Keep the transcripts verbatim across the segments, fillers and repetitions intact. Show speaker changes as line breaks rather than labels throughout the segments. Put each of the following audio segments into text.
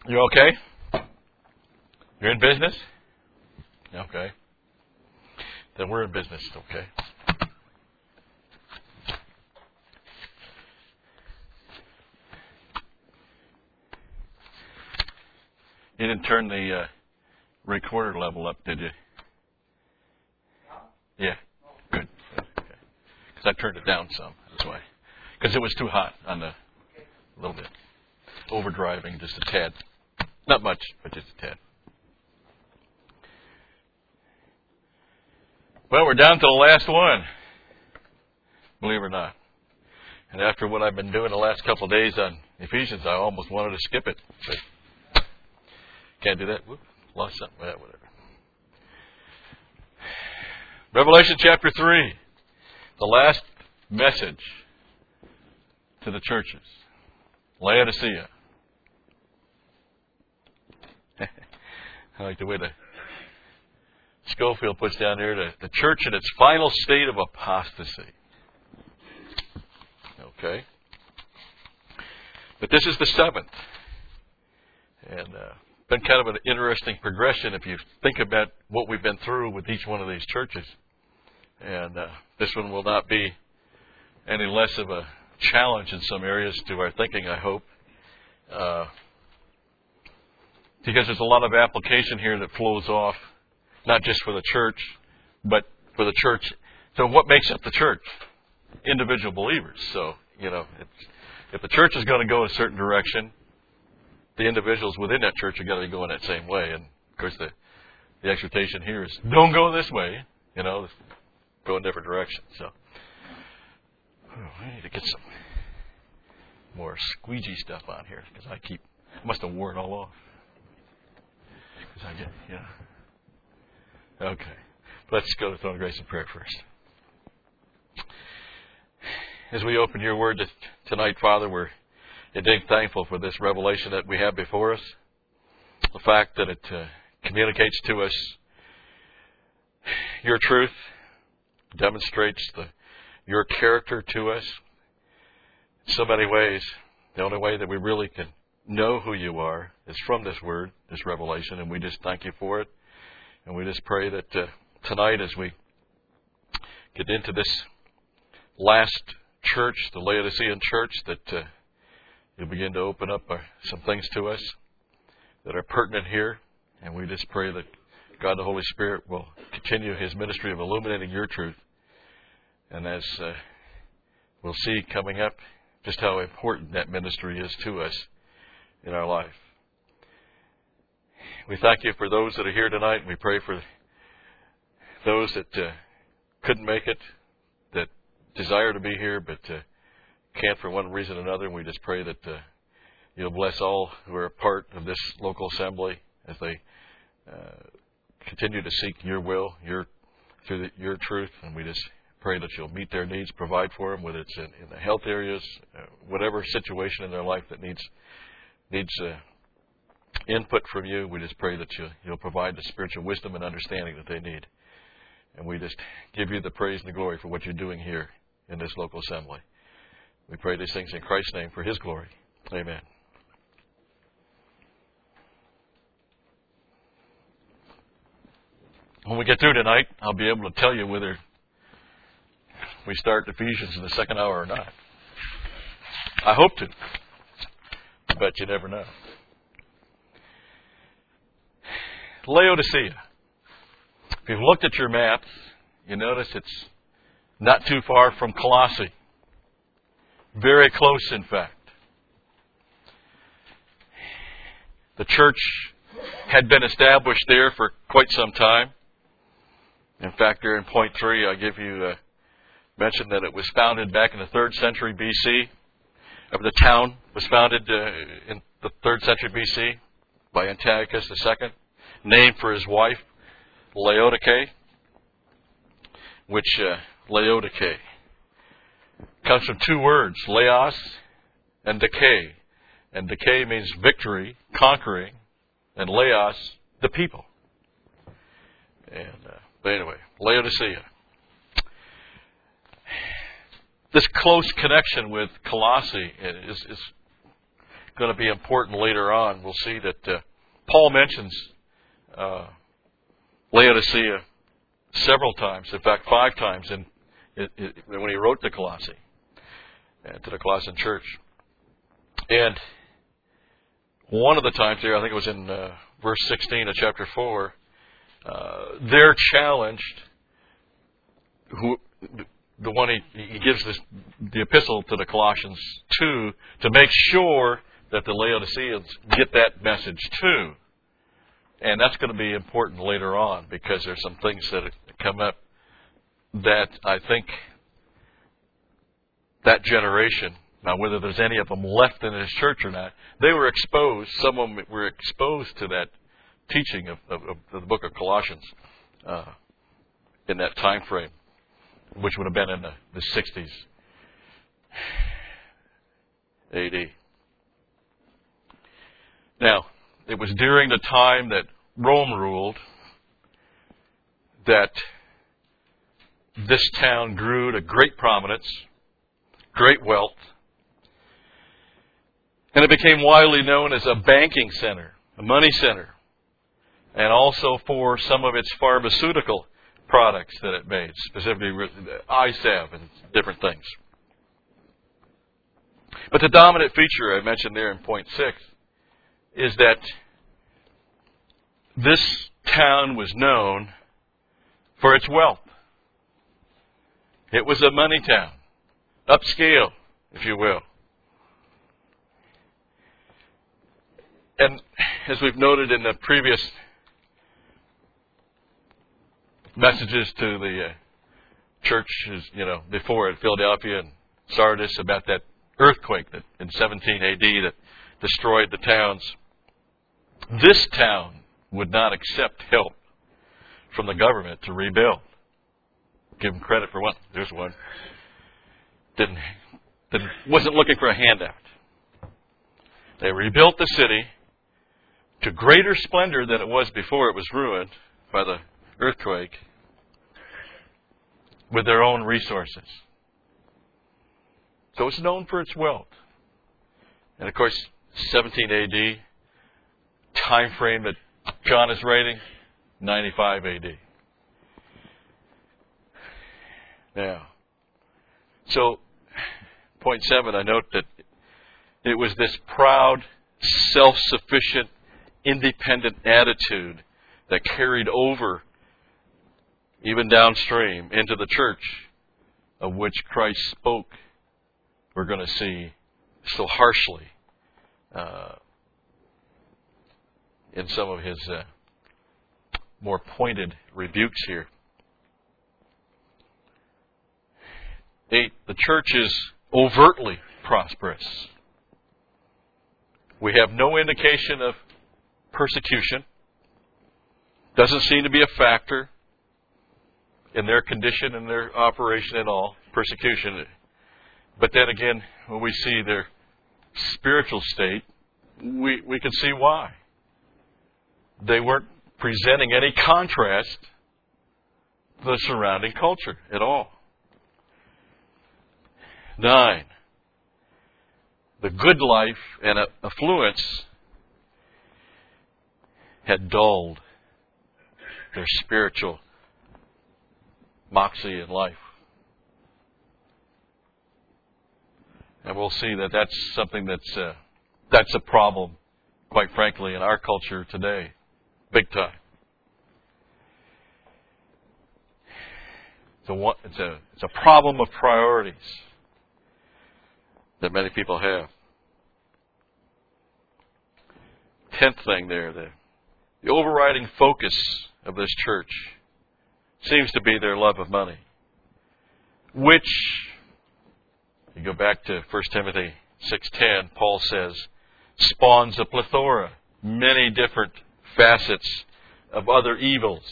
You okay? You're in business? Okay. Then we're in business, okay? You didn't turn the uh, recorder level up, did you? Yeah. Good. Okay. Because I turned it down some. That's why. Because it was too hot on the, a little bit. Overdriving just a tad. Not much, but just a tad. Well, we're down to the last one. Believe it or not. And after what I've been doing the last couple of days on Ephesians, I almost wanted to skip it. But can't do that. Whoop, lost something. Well, whatever. Revelation chapter three. The last message to the churches. Laodicea. I like the way the Schofield puts down there, the, the church in its final state of apostasy. Okay. But this is the seventh. And uh, been kind of an interesting progression if you think about what we've been through with each one of these churches. And uh, this one will not be any less of a challenge in some areas to our thinking, I hope. Uh, because there's a lot of application here that flows off, not just for the church, but for the church. So what makes up the church? Individual believers. So, you know, it's, if the church is going to go a certain direction, the individuals within that church are going to go in that same way. And, of course, the, the exhortation here is, don't go this way. You know, go in different directions. So, oh, I need to get some more squeegee stuff on here because I keep, I must have worn it all off. Because I get, you know. Okay. Let's go to the throne of grace and prayer first. As we open your word tonight, Father, we're indeed thankful for this revelation that we have before us. The fact that it uh, communicates to us your truth, demonstrates the, your character to us in so many ways. The only way that we really can know who you are is from this word, this revelation, and we just thank you for it. And we just pray that uh, tonight as we get into this last church, the Laodicean church, that uh, you'll begin to open up uh, some things to us that are pertinent here. And we just pray that God the Holy Spirit will continue His ministry of illuminating your truth. And as uh, we'll see coming up, just how important that ministry is to us in our life. We thank you for those that are here tonight. We pray for those that uh, couldn't make it, that desire to be here, but uh, can't for one reason or another. And we just pray that uh, you'll bless all who are a part of this local assembly as they uh, continue to seek your will, your through the, your truth. And we just pray that you'll meet their needs, provide for them, whether it's in, in the health areas, uh, whatever situation in their life that needs needs uh, input from you. We just pray that you, you'll provide the spiritual wisdom and understanding that they need. And we just give you the praise and the glory for what you're doing here in this local assembly. We pray these things in Christ's name for His glory. Amen. When we get through tonight, I'll be able to tell you whether we start Ephesians in the second hour or not. I hope to. But you never know. Laodicea. If you've looked at your map, you notice it's not too far from Colossae. Very close, in fact. The church had been established there for quite some time. In fact, there in point three, I give you a mention that it was founded back in the third century B C. Of the town was founded uh, in the third century B C by Antiochus the Second, named for his wife, Laodike, which uh, Laodike comes from two words, laos and decay. And decay means victory, conquering, and laos, the people. And uh, but anyway, Laodicea. This close connection with Colossae is, is going to be important later on. We'll see that uh, Paul mentions uh, Laodicea several times, in fact, five times in, it, it, when he wrote to Colossae, uh, to the Colossian church. And one of the times there, I think it was in uh, verse sixteen of chapter four, uh, they're challenged, who, the one he, he gives this, the epistle to the Colossians to, to make sure that the Laodiceans get that message too. And that's going to be important later on, because there's some things that come up that I think that generation, now whether there's any of them left in his church or not, they were exposed, some of them were exposed to that teaching of, of, of the book of Colossians uh, in that time frame, which would have been in the, the sixties A D. Now, it was during the time that Rome ruled that this town grew to great prominence, great wealth, and it became widely known as a banking center, a money center, and also for some of its pharmaceutical products that it made, specifically eye salve and different things. But the dominant feature I mentioned there in point six is that this town was known for its wealth. It was a money town, upscale, if you will. And as we've noted in the previous messages to the uh, churches, you know, before at Philadelphia and Sardis about that earthquake that in seventeen A D that destroyed the towns, this town would not accept help from the government to rebuild. Give them credit for one. There's one. Didn't, didn't, wasn't looking for a handout. They rebuilt the city to greater splendor than it was before it was ruined by the earthquake with their own resources. So it's known for its wealth. And of course, seventeen A D, time frame that John is writing, ninety-five A D. Now, so, point seven, I note that it was this proud, self-sufficient, independent attitude that carried over, even downstream, into the church, of which Christ spoke, we're going to see, so harshly uh, in some of his uh, more pointed rebukes here. Eight, the church is overtly prosperous. We have no indication of persecution. Doesn't seem to be a factor in their condition and their operation at all, persecution. But then again, when we see their spiritual state, we, we can see why. They weren't presenting any contrast to the surrounding culture at all. Nine, the good life and affluence had dulled their spiritual moxie in life. And we'll see that that's something that's uh, that's a problem, quite frankly, in our culture today, big time. It's a it's a it's a problem of priorities that many people have. Tenth thing there, the, the overriding focus of this church seems to be their love of money, which, you go back to First Timothy six ten, Paul says, spawns a plethora, many different facets of other evils.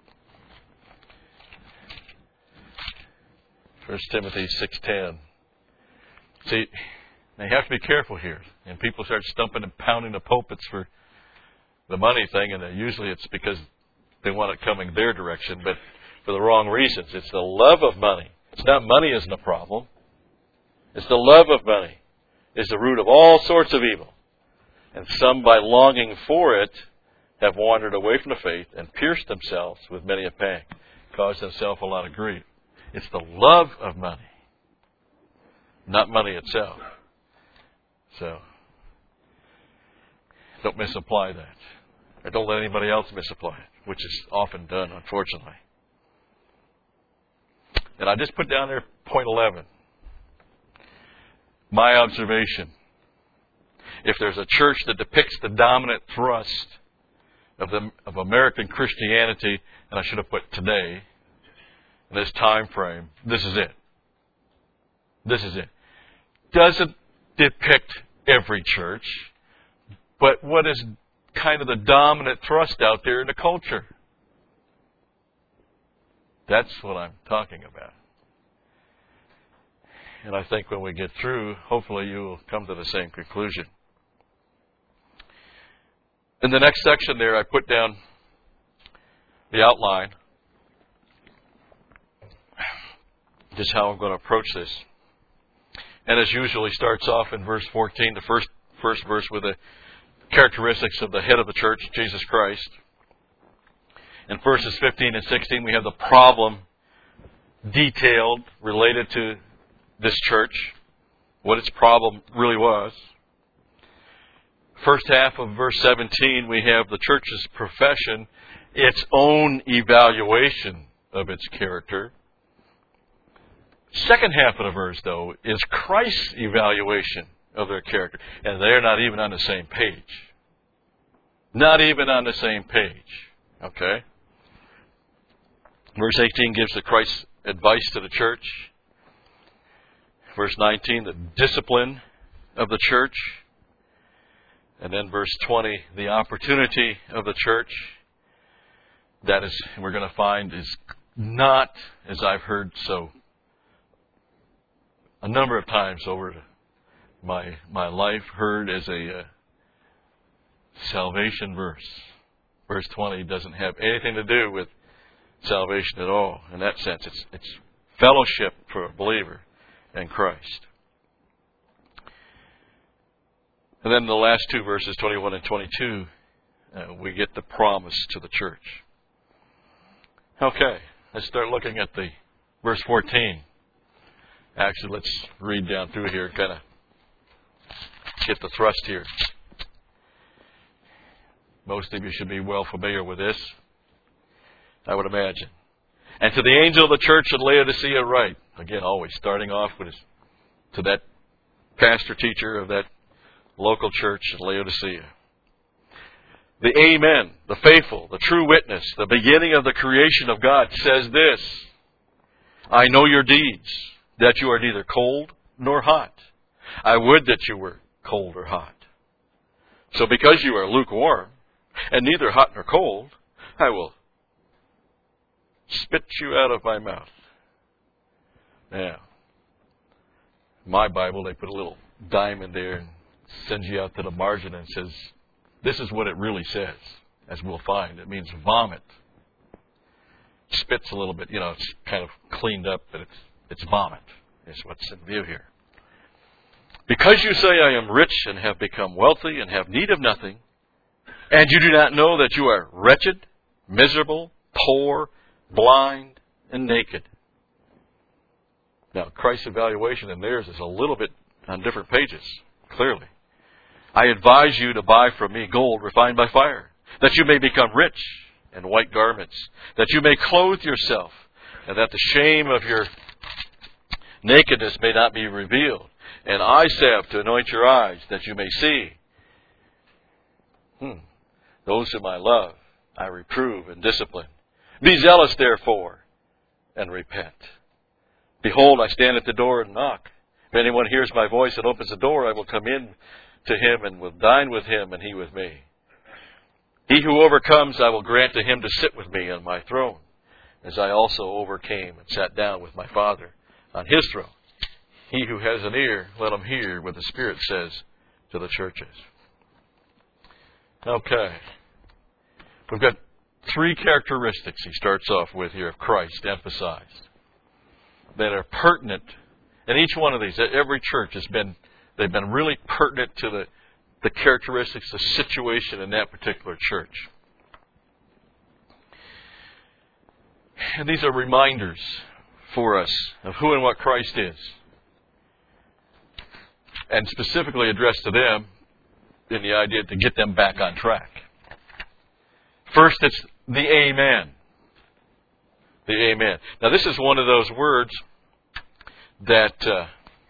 First Timothy six ten. See, now you have to be careful here. And people start stumping and pounding the pulpits for the money thing, and usually it's because they want it coming their direction, but for the wrong reasons. It's the love of money. It's not money isn't a problem. It's the love of money is the root of all sorts of evil. And some, by longing for it, have wandered away from the faith and pierced themselves with many a pang, caused themselves a lot of grief. It's the love of money, not money itself. So, don't misapply that. Or don't let anybody else misapply it, which is often done, unfortunately. And I just put down there point eleven. My observation. If there's a church that depicts the dominant thrust of the of American Christianity, and I should have put today, in this time frame, this is it. This is it. Doesn't depict every church, but what is kind of the dominant thrust out there in the culture. That's what I'm talking about. And I think when we get through, hopefully you will come to the same conclusion. In the next section there, I put down the outline, just how I'm going to approach this. And as usually starts off in verse fourteen, the first first verse with the characteristics of the head of the church, Jesus Christ. In verses fifteen and sixteen, we have the problem detailed related to this church, what its problem really was. First half of verse seventeen, we have the church's profession, its own evaluation of its character. Second half of the verse, though, is Christ's evaluation of their character. And they're not even on the same page. Not even on the same page. Okay? Verse eighteen gives the Christ's advice to the church. Verse nineteen, the discipline of the church. And then verse twenty, the opportunity of the church. That is, we're going to find, is not, as I've heard so a number of times over my my life, heard as a uh, salvation verse. Verse twenty doesn't have anything to do with salvation at all. In that sense, it's it's fellowship for a believer in Christ. And then the last two verses, twenty-one and twenty-two, uh, we get the promise to the church. Okay, let's start looking at the verse fourteen. Actually, let's read down through here and kind of get the thrust here. Most of you should be well familiar with this, I would imagine. And to the angel of the church at Laodicea write. Again, always starting off with his, to that pastor teacher of that local church at Laodicea. The Amen, the faithful, the true witness, the beginning of the creation of God says this: I know your deeds, that you are neither cold nor hot. I would that you were cold or hot. So because you are lukewarm, and neither hot nor cold, I will spit you out of my mouth. Now, my Bible, they put a little diamond there and sends you out to the margin and says, this is what it really says, as we'll find. It means vomit. Spit's a little bit, you know, it's kind of cleaned up, but it's it's vomit, is what's in view here. Because you say, I am rich and have become wealthy and have need of nothing, and you do not know that you are wretched, miserable, poor, blind, and naked. Now, Christ's evaluation and theirs is a little bit on different pages, clearly. I advise you to buy from me gold refined by fire, that you may become rich, and white garments, that you may clothe yourself, and that the shame of your nakedness may not be revealed, and eye salve to anoint your eyes, that you may see. Hmm. Those whom I love, I reprove and discipline. Be zealous, therefore, and repent. Behold, I stand at the door and knock. If anyone hears my voice and opens the door, I will come in to him and will dine with him and he with me. He who overcomes, I will grant to him to sit with me on my throne, as I also overcame and sat down with my Father on his throne. He who has an ear, let him hear what the Spirit says to the churches. Okay. We've got three characteristics he starts off with here of Christ emphasized that are pertinent. And each one of these, every church has been, they've been really pertinent to the the characteristics, the situation in that particular church. And these are reminders for us of who and what Christ is. And specifically addressed to them in the idea to get them back on track. First, it's the Amen. The Amen. Now, this is one of those words that uh,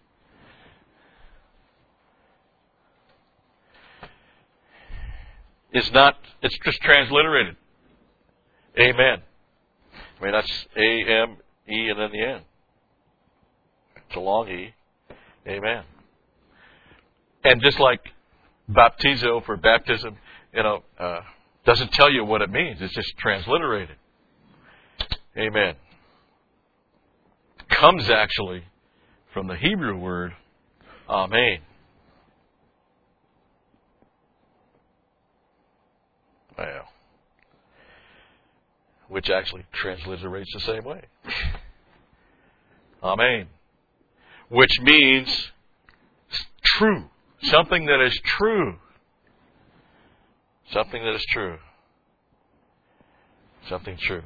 is not, it's just transliterated. Amen. I mean, that's A M E and then the N. It's a long E. Amen. And just like baptizo for baptism, you know, uh, doesn't tell you what it means. It's just transliterated. Amen. Comes actually from the Hebrew word Amen. Well, which actually transliterates the same way. Amen. Which means true. Something that is true. Something that is true. Something true.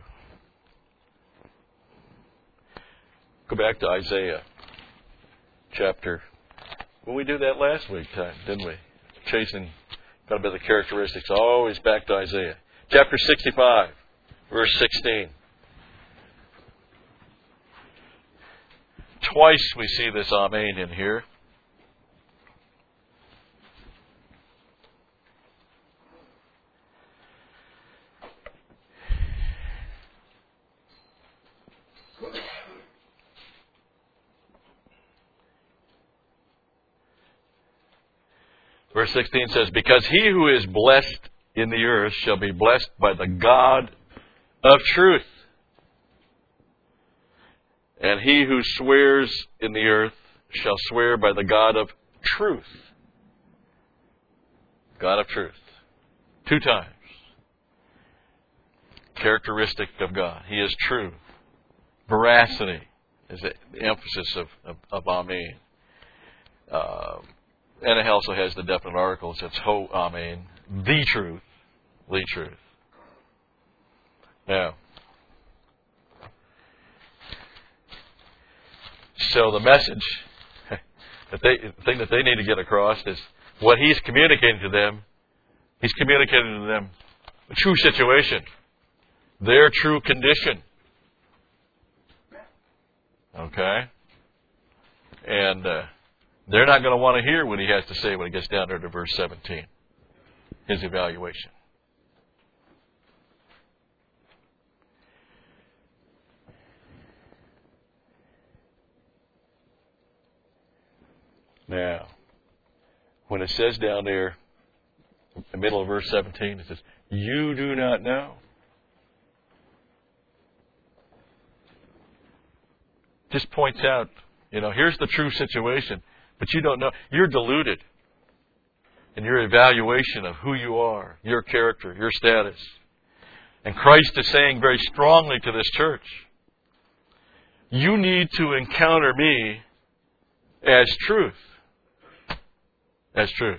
Go back to Isaiah chapter. Well, we did that last week, time, didn't we? Chasing quite a bit of the characteristics. Always back to Isaiah. Chapter sixty-five, verse sixteen. Twice we see this Amen in here. Verse sixteen says, because he who is blessed in the earth shall be blessed by the God of truth. And he who swears in the earth shall swear by the God of truth. God of truth. Two times. Characteristic of God. He is true. Veracity is the emphasis of, of, of Amen. Uh, and it also has the definite articles. It's ho Amen. The truth. The truth. Now, so the message, that they, the thing that they need to get across is what he's communicating to them. He's communicating to them the true situation, their true condition. Okay? And uh, they're not going to want to hear what he has to say when he gets down there to verse seventeen. His evaluation. Now, when it says down there, in the middle of verse seventeen, it says, you do not know. Just points out, you know, here's the true situation, but you don't know. You're deluded in your evaluation of who you are, your character, your status. And Christ is saying very strongly to this church, you need to encounter me as truth. As truth.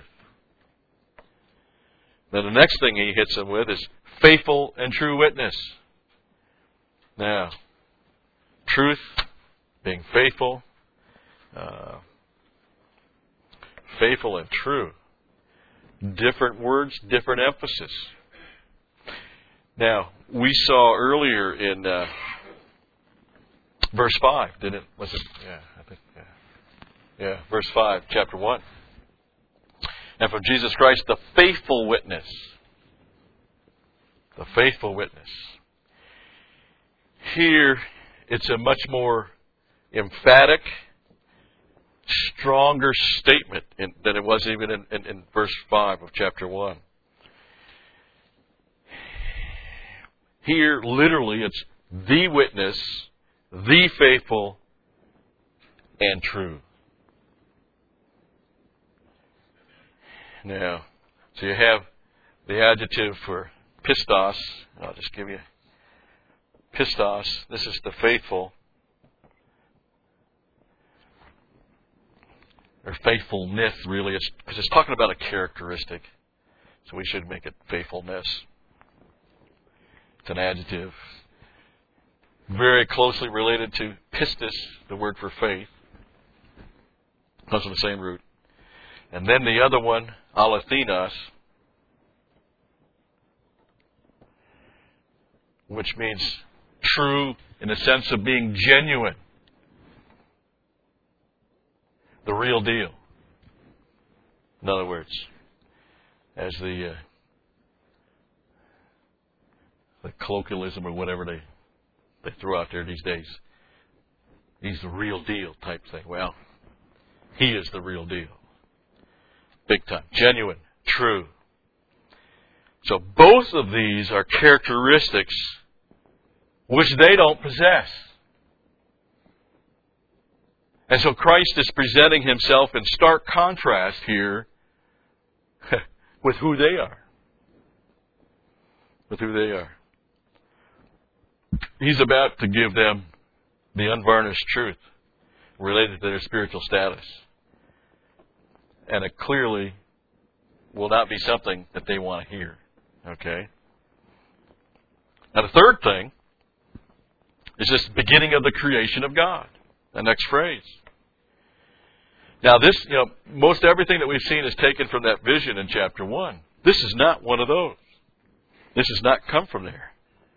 Now the next thing he hits them with is faithful and true witness. Now, truth, being faithful, uh, faithful and true. Different words, different emphasis. Now, we saw earlier in uh, verse five, didn't it? Was it? Yeah, I think. Yeah. Yeah, verse five, chapter one. And from Jesus Christ, the faithful witness. The faithful witness. Here, it's a much more emphatic, stronger statement in, than it was even in, in, in verse five of chapter one. Here, literally, it's the witness, the faithful, and true. Now, so you have the adjective for pistos. I'll just give you pistos. This is the faithful. or faithfulness, really, because it's talking about a characteristic. So we should make it faithfulness. It's an adjective. Very closely related to pistis, the word for faith. Comes from the same root. And then the other one, alethinos, which means true in the sense of being genuine. The real deal. In other words, as the uh, the colloquialism or whatever they they throw out there these days, he's the real deal type thing. Well, he is the real deal. Big time. Genuine. True. So both of these are characteristics which they don't possess. And so Christ is presenting himself in stark contrast here with who they are. With who they are. He's about to give them the unvarnished truth related to their spiritual status. And it clearly will not be something that they want to hear. Okay? Now the third thing is this beginning of the creation of God. The next phrase. Now this, you know, most everything that we've seen is taken from that vision in chapter one. This is not one of those. This has not come from there.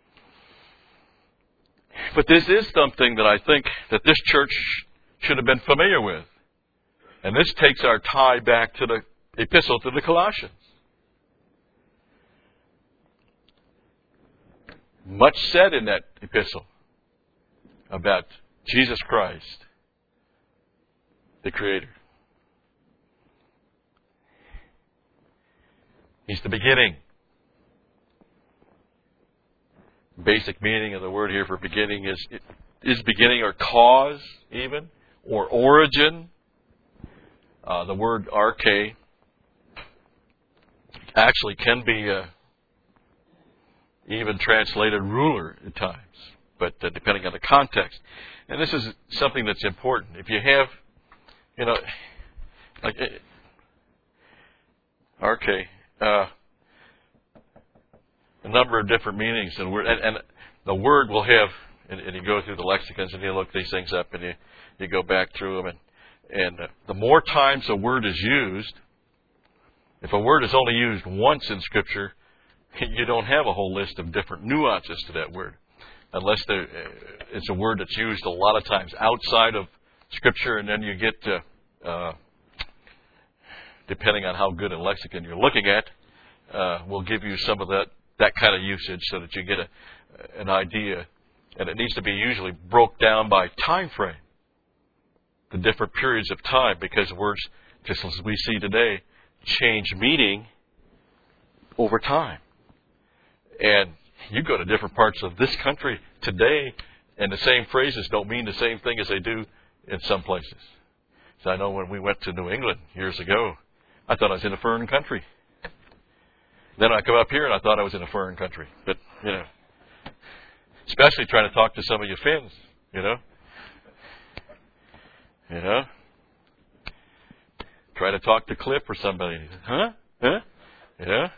But this is something that I think that this church should have been familiar with. And this takes our tie back to the epistle to the Colossians. Much said in that epistle about Jesus Christ, the Creator. He's the beginning. Basic meaning of the word here for beginning is is beginning or cause even, or origin. Uh, the word arche actually can be uh, even translated ruler at times, but uh, depending on the context. And this is something that's important. If you have, you know, like arche, uh, a number of different meanings, and, and, and the word will have, and, and you go through the lexicons and you look these things up and you, you go back through them, and And uh, the more times a word is used, if a word is only used once in Scripture, you don't have a whole list of different nuances to that word. Unless there, it's a word that's used a lot of times outside of Scripture, and then you get, uh, uh, depending on how good a lexicon you're looking at, uh, will give you some of that, that kind of usage so that you get a, an idea. And it needs to be usually broke down by time frame. The different periods of time, because words, just as we see today, change meaning over time. And you go to different parts of this country today, and the same phrases don't mean the same thing as they do in some places. So I know when we went to New England years ago, I thought I was in a foreign country. Then I come up here and I thought I was in a foreign country. But, you know, especially trying to talk to some of you Finns, you know. You know? Try to talk to Cliff or somebody. Huh? Huh? Yeah?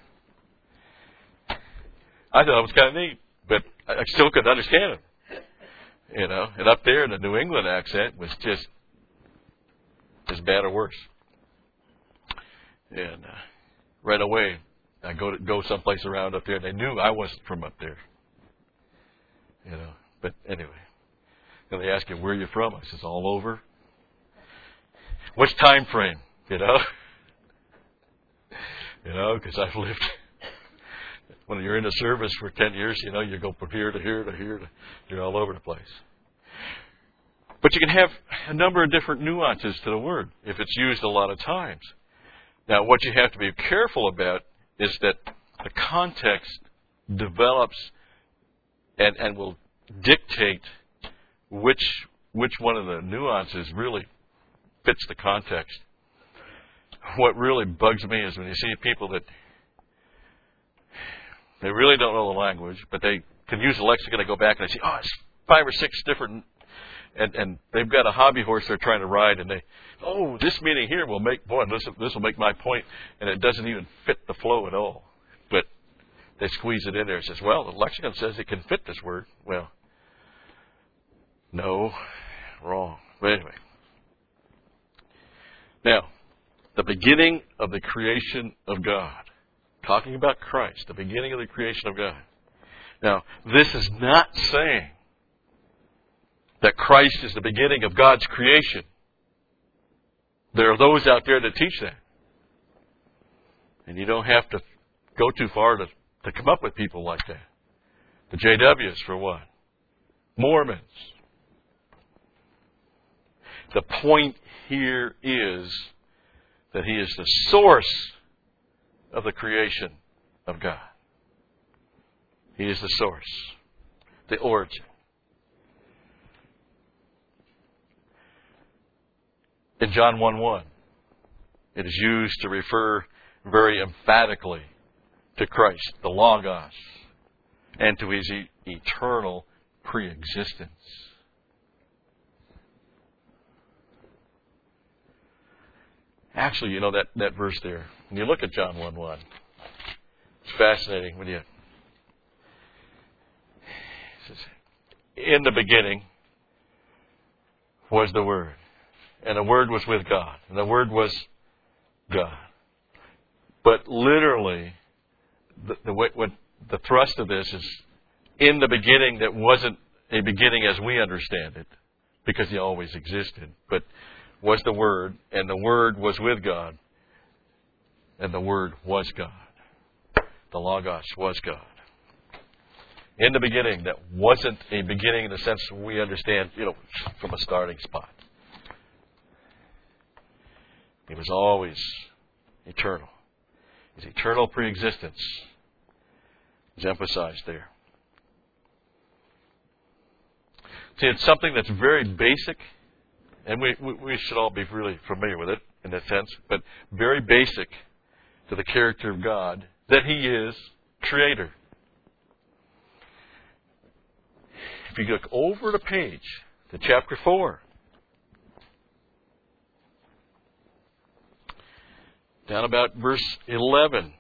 I thought it was kind of neat, but I still couldn't understand him. You know? And up there, the New England accent was just as bad or worse. And uh, right away, I go to go someplace around up there, and they knew I wasn't from up there. You know? But anyway. And they ask you, where are you from? I says, all over. Which time frame, you know? You know, because I've lived, when you're in the service for ten years, you know, you go from here to here to here, to, you're all over the place. But you can have a number of different nuances to the word if it's used a lot of times. Now, what you have to be careful about is that the context develops and, and will dictate which which one of the nuances really fits the context. What really bugs me is when you see people that they really don't know the language, but they can use the lexicon. They go back and they say, oh, it's five or six different and, and they've got a hobby horse they're trying to ride, and they, oh, this meaning here will make, boy, this, this will make my point, and it doesn't even fit the flow at all. But they squeeze it in there and says, well, the lexicon says it can fit this word. Well, no, wrong. But anyway. Now, the beginning of the creation of God. Talking about Christ, the beginning of the creation of God. Now, this is not saying that Christ is the beginning of God's creation. There are those out there that teach that. And you don't have to go too far to, to come up with people like that. The J Ws, for one. Mormons. The point here is that He is the source of the creation of God. He is the source, the origin. In John one one, it is used to refer very emphatically to Christ, the Logos, and to His e- eternal preexistence. Actually, you know, that, that verse there, when you look at John one one, it's fascinating when you... It says, in the beginning was the Word, and the Word was with God, and the Word was God. But literally, the, the, what, the thrust of this is, in the beginning that wasn't a beginning as we understand it, because He always existed, but was the Word, and the Word was with God, and the Word was God. The Logos was God. In the beginning, that wasn't a beginning in the sense we understand, you know, from a starting spot. He was always eternal. His eternal preexistence is emphasized there. See, it's something that's very basic. And we, we we should all be really familiar with it in that sense, but very basic to the character of God, that He is Creator. If you look over the page to chapter four, down about verse eleven,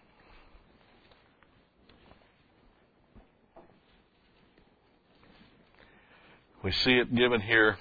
we see it given here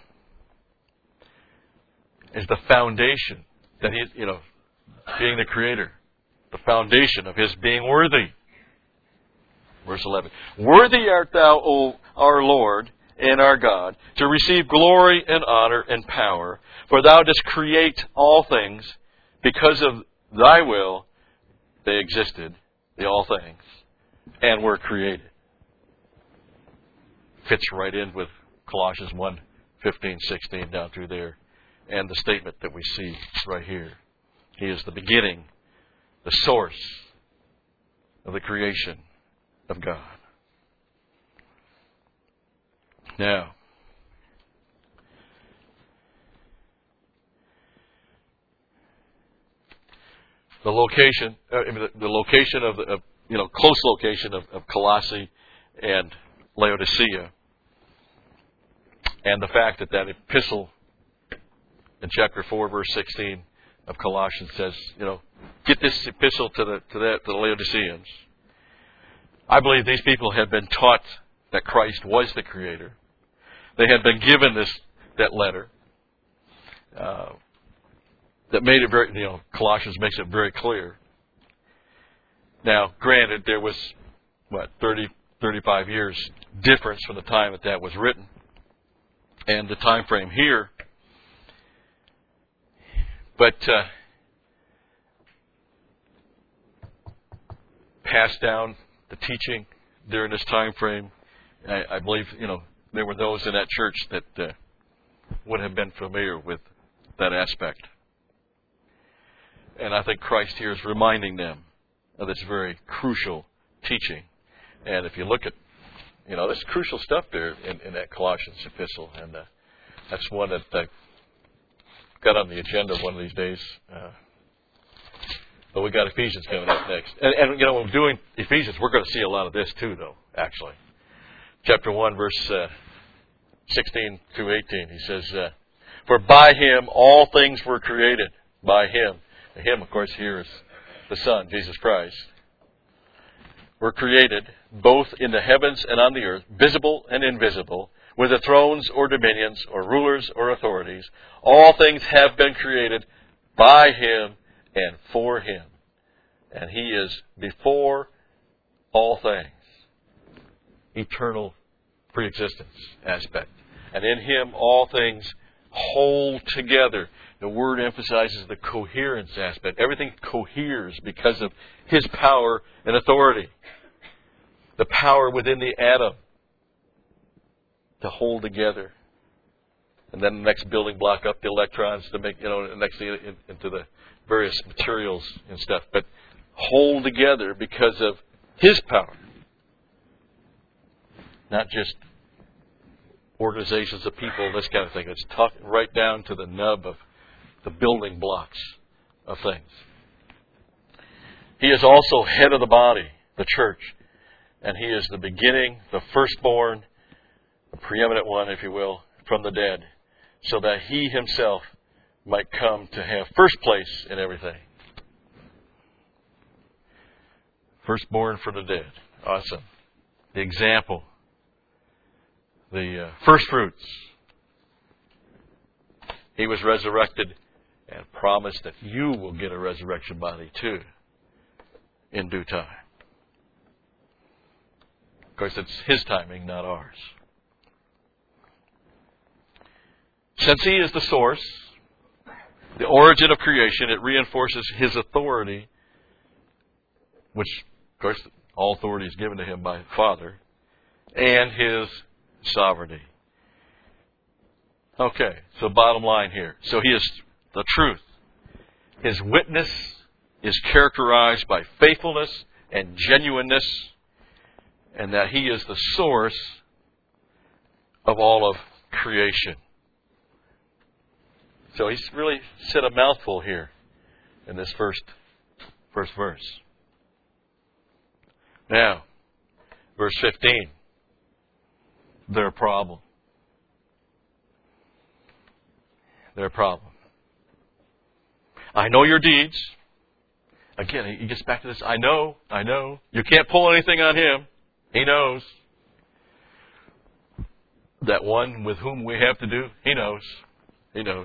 is the foundation that He, you know, being the Creator, the foundation of His being worthy. Verse eleven. Worthy art Thou, O our Lord and our God, to receive glory and honor and power, for Thou dost create all things. Because of Thy will, they existed, the all things, and were created. Fits right in with Colossians one, fifteen, sixteen, down through there. And the statement that we see right here. He is the beginning, the source of the creation of God. Now, the location, uh, I mean, the, the location of, the, of, you know, close location of, of Colossae and Laodicea, and the fact that that epistle in chapter four, verse sixteen of Colossians says, you know, get this epistle to the to the, to the Laodiceans. I believe these people had been taught that Christ was the Creator. They had been given this that letter uh, that made it very, you know, Colossians makes it very clear. Now, granted, there was what thirty, thirty-five years difference from the time that that was written, and the time frame here. But uh, passed down the teaching during this time frame, I, I believe, you know, there were those in that church that uh, would have been familiar with that aspect. And I think Christ here is reminding them of this very crucial teaching. And if you look at, you know, there's crucial stuff there in, in that Colossians epistle, and uh, that's one that I got on the agenda one of these days. Uh, but we got Ephesians coming up next. And, and, you know, when we're doing Ephesians, we're going to see a lot of this too, though, actually. Chapter one, verse uh, sixteen through eighteen. He says, uh, for by Him all things were created. By Him. And Him, of course, here is the Son, Jesus Christ. Were created, both in the heavens and on the earth, visible and invisible, whether thrones or dominions or rulers or authorities. All things have been created by Him and for Him. And He is before all things. Eternal preexistence aspect. And in Him all things hold together. The word emphasizes the coherence aspect. Everything coheres because of His power and authority. The power within the atom to hold together. And then the next building block up, the electrons to make, you know, next thing into the various materials and stuff. But hold together because of His power. Not just organizations of people, this kind of thing. It's talk right down to the nub of the building blocks of things. He is also head of the body, the church. And He is the beginning, the firstborn, the preeminent one, if you will, from the dead, so that He Himself might come to have first place in everything. Firstborn for the dead. Awesome. The example. The uh, first fruits. He was resurrected and promised that you will get a resurrection body too in due time. Of course, it's His timing, not ours. Since He is the source, the origin of creation, it reinforces His authority, which, of course, all authority is given to Him by the Father, and His sovereignty. Okay, so bottom line here. So He is the truth. His witness is characterized by faithfulness and genuineness, and that He is the source of all of creation. So He's really said a mouthful here in this first, first verse. Now, verse fifteen. Their problem. Their problem. I know your deeds. Again, he gets back to this. I know, I know. You can't pull anything on Him. He knows. That one with whom we have to do, He knows. He knows.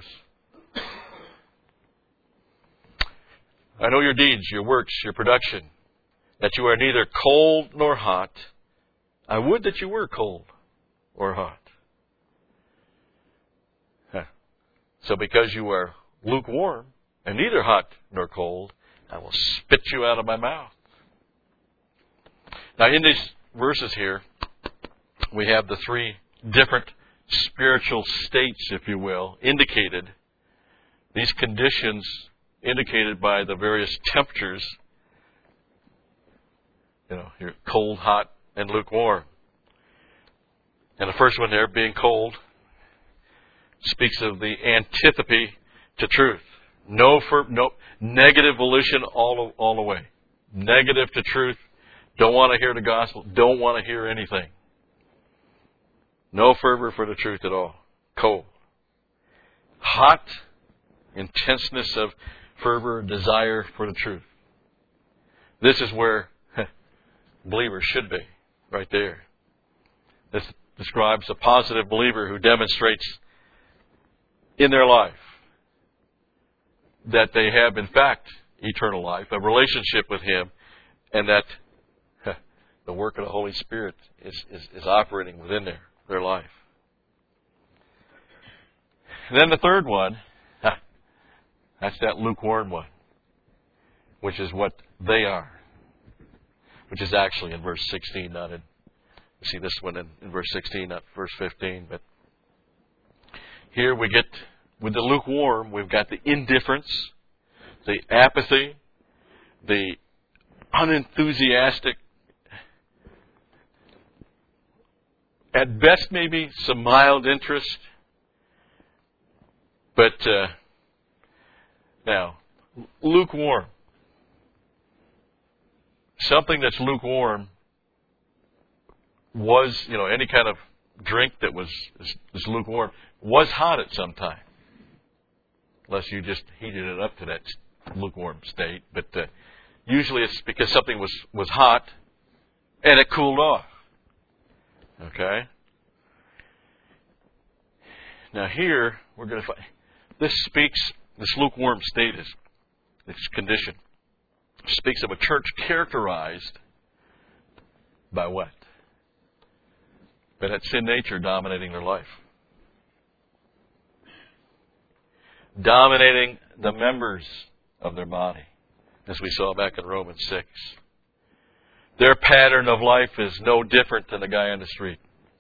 I know your deeds, your works, your production, that you are neither cold nor hot. I would that you were cold or hot. Huh. So because you are lukewarm and neither hot nor cold, I will spit you out of my mouth. Now in these verses here, we have the three different spiritual states, if you will, indicated. These conditions indicated by the various temperatures, you know, you're cold, hot, and lukewarm. And the first one there, being cold, speaks of the antipathy to truth. No, for, no negative volition all all the way. Negative to truth. Don't want to hear the gospel. Don't want to hear anything. No fervor for the truth at all. Cold. Hot. Intenseness of fervor and desire for the truth. This is where believers should be. Right there. This describes a positive believer who demonstrates in their life that they have, in fact, eternal life, a relationship with Him, and that huh, the work of the Holy Spirit is, is, is operating within their, their life. And then the third one, huh, that's that lukewarm one, which is what they are, which is actually in verse sixteen, not in, you see this one in, in verse sixteen, not verse fifteen, but here we get, with the lukewarm, we've got the indifference, the apathy, the unenthusiastic, at best maybe some mild interest, but uh, now, lukewarm. Something that's lukewarm was, you know, any kind of drink that was, was lukewarm was hot at some time. Unless you just heated it up to that lukewarm state. But uh, usually it's because something was, was hot and it cooled off. Okay? Now here, we're going to find, this speaks, this lukewarm state is, this condition, speaks of a church characterized by what? By that sin nature dominating their life. Dominating the members of their body, as we saw back in Romans six. Their pattern of life is no different than the guy on the street.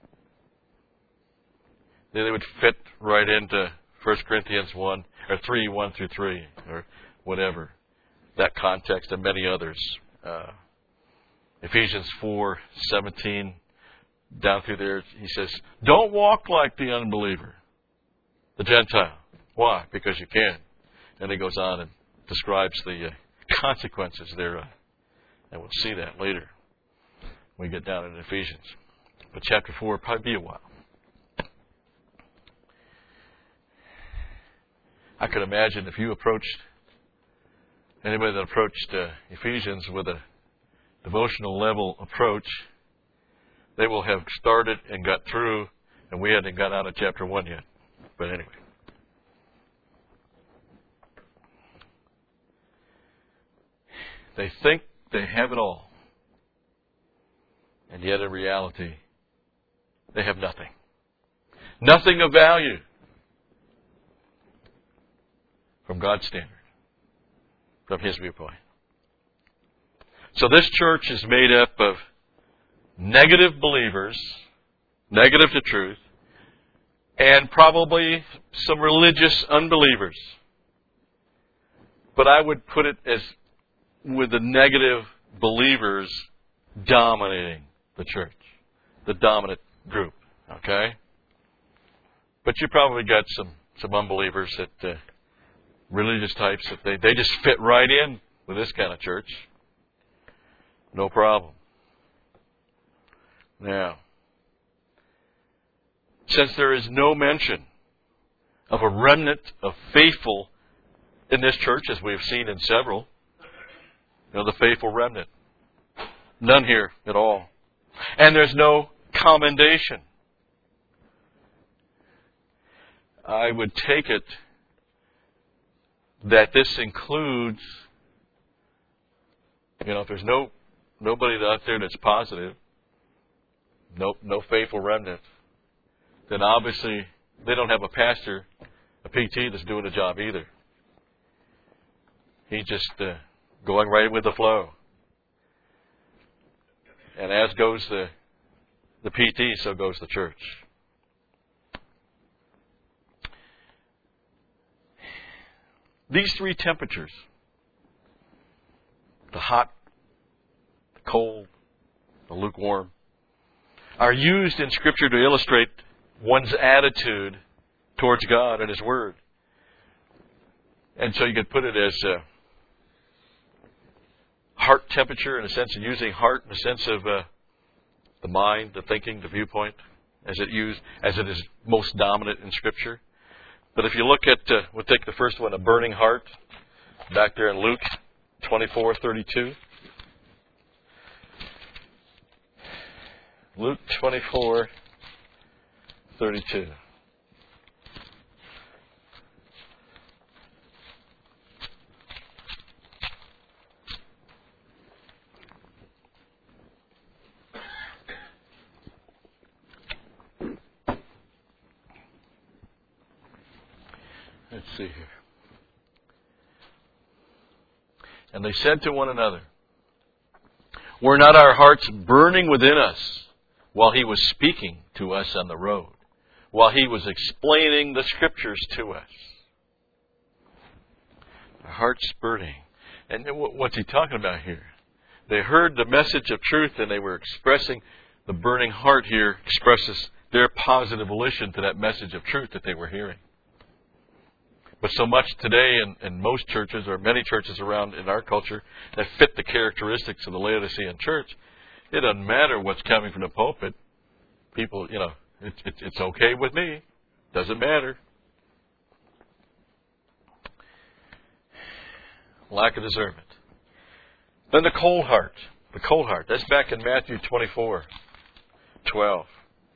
They would fit right into First Corinthians one, or three, one through three, or whatever. That context and many others. Uh, Ephesians four, seventeen, down through there, he says, don't walk like the unbeliever, the Gentile. Why? Because you can. And he goes on and describes the uh, consequences thereof. And we'll see that later when we get down in Ephesians. But chapter four will probably be a while. I could imagine if you approached, anybody that approached uh, Ephesians with a devotional level approach, they will have started and got through, and we hadn't got out of chapter one yet. But anyway. They think they have it all. And yet in reality, they have nothing. Nothing of value from God's standard, from His viewpoint. So this church is made up of negative believers, negative to truth, and probably some religious unbelievers. But I would put it as with the negative believers dominating the church, the dominant group, okay? But you probably got some, some unbelievers, that uh, religious types, that they, they just fit right in with this kind of church. No problem. Now, since there is no mention of a remnant of faithful in this church, as we've seen in several, you know, the faithful remnant. None here at all. And there's no commendation. I would take it that this includes, you know, if there's no nobody out there that's positive, no no faithful remnant, then obviously they don't have a pastor, a P T that's doing the job either. He's just uh, going right with the flow. And as goes the the P T, so goes the church. These three temperatures, the hot, the cold, the lukewarm, are used in Scripture to illustrate one's attitude towards God and His Word. And so you could put it as uh, heart temperature, in a sense of using heart in the sense of uh, the mind, the thinking, the viewpoint, as it used, as it is most dominant in Scripture. But if you look at, uh, we'll take the first one, a burning heart, back there in Luke twenty-four thirty-two. Luke twenty-four thirty-two. Let's see here. And they said to one another, were not our hearts burning within us while He was speaking to us on the road, while He was explaining the Scriptures to us? Our hearts burning. And what's he talking about here? They heard the message of truth and they were expressing, the burning heart here expresses their positive volition to that message of truth that they were hearing. But so much today in, in most churches, or many churches around in our culture, that fit the characteristics of the Laodicean church, it doesn't matter what's coming from the pulpit. People, you know, It, it, it's okay with me. Doesn't matter. Lack of discernment. Then the cold heart. The cold heart. That's back in Matthew twenty-four, twelve.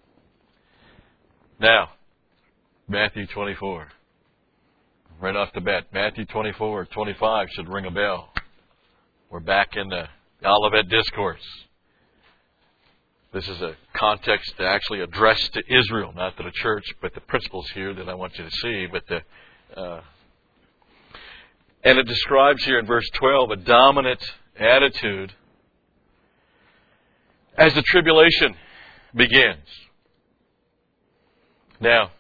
Now, Matthew twenty-four. Right off the bat, Matthew twenty-four, twenty-five should ring a bell. We're back in the Olivet Discourse. This is a context actually addressed to Israel, not to the church, but the principles here that I want you to see. But the, uh, and it describes here in verse twelve a dominant attitude as the tribulation begins. Now,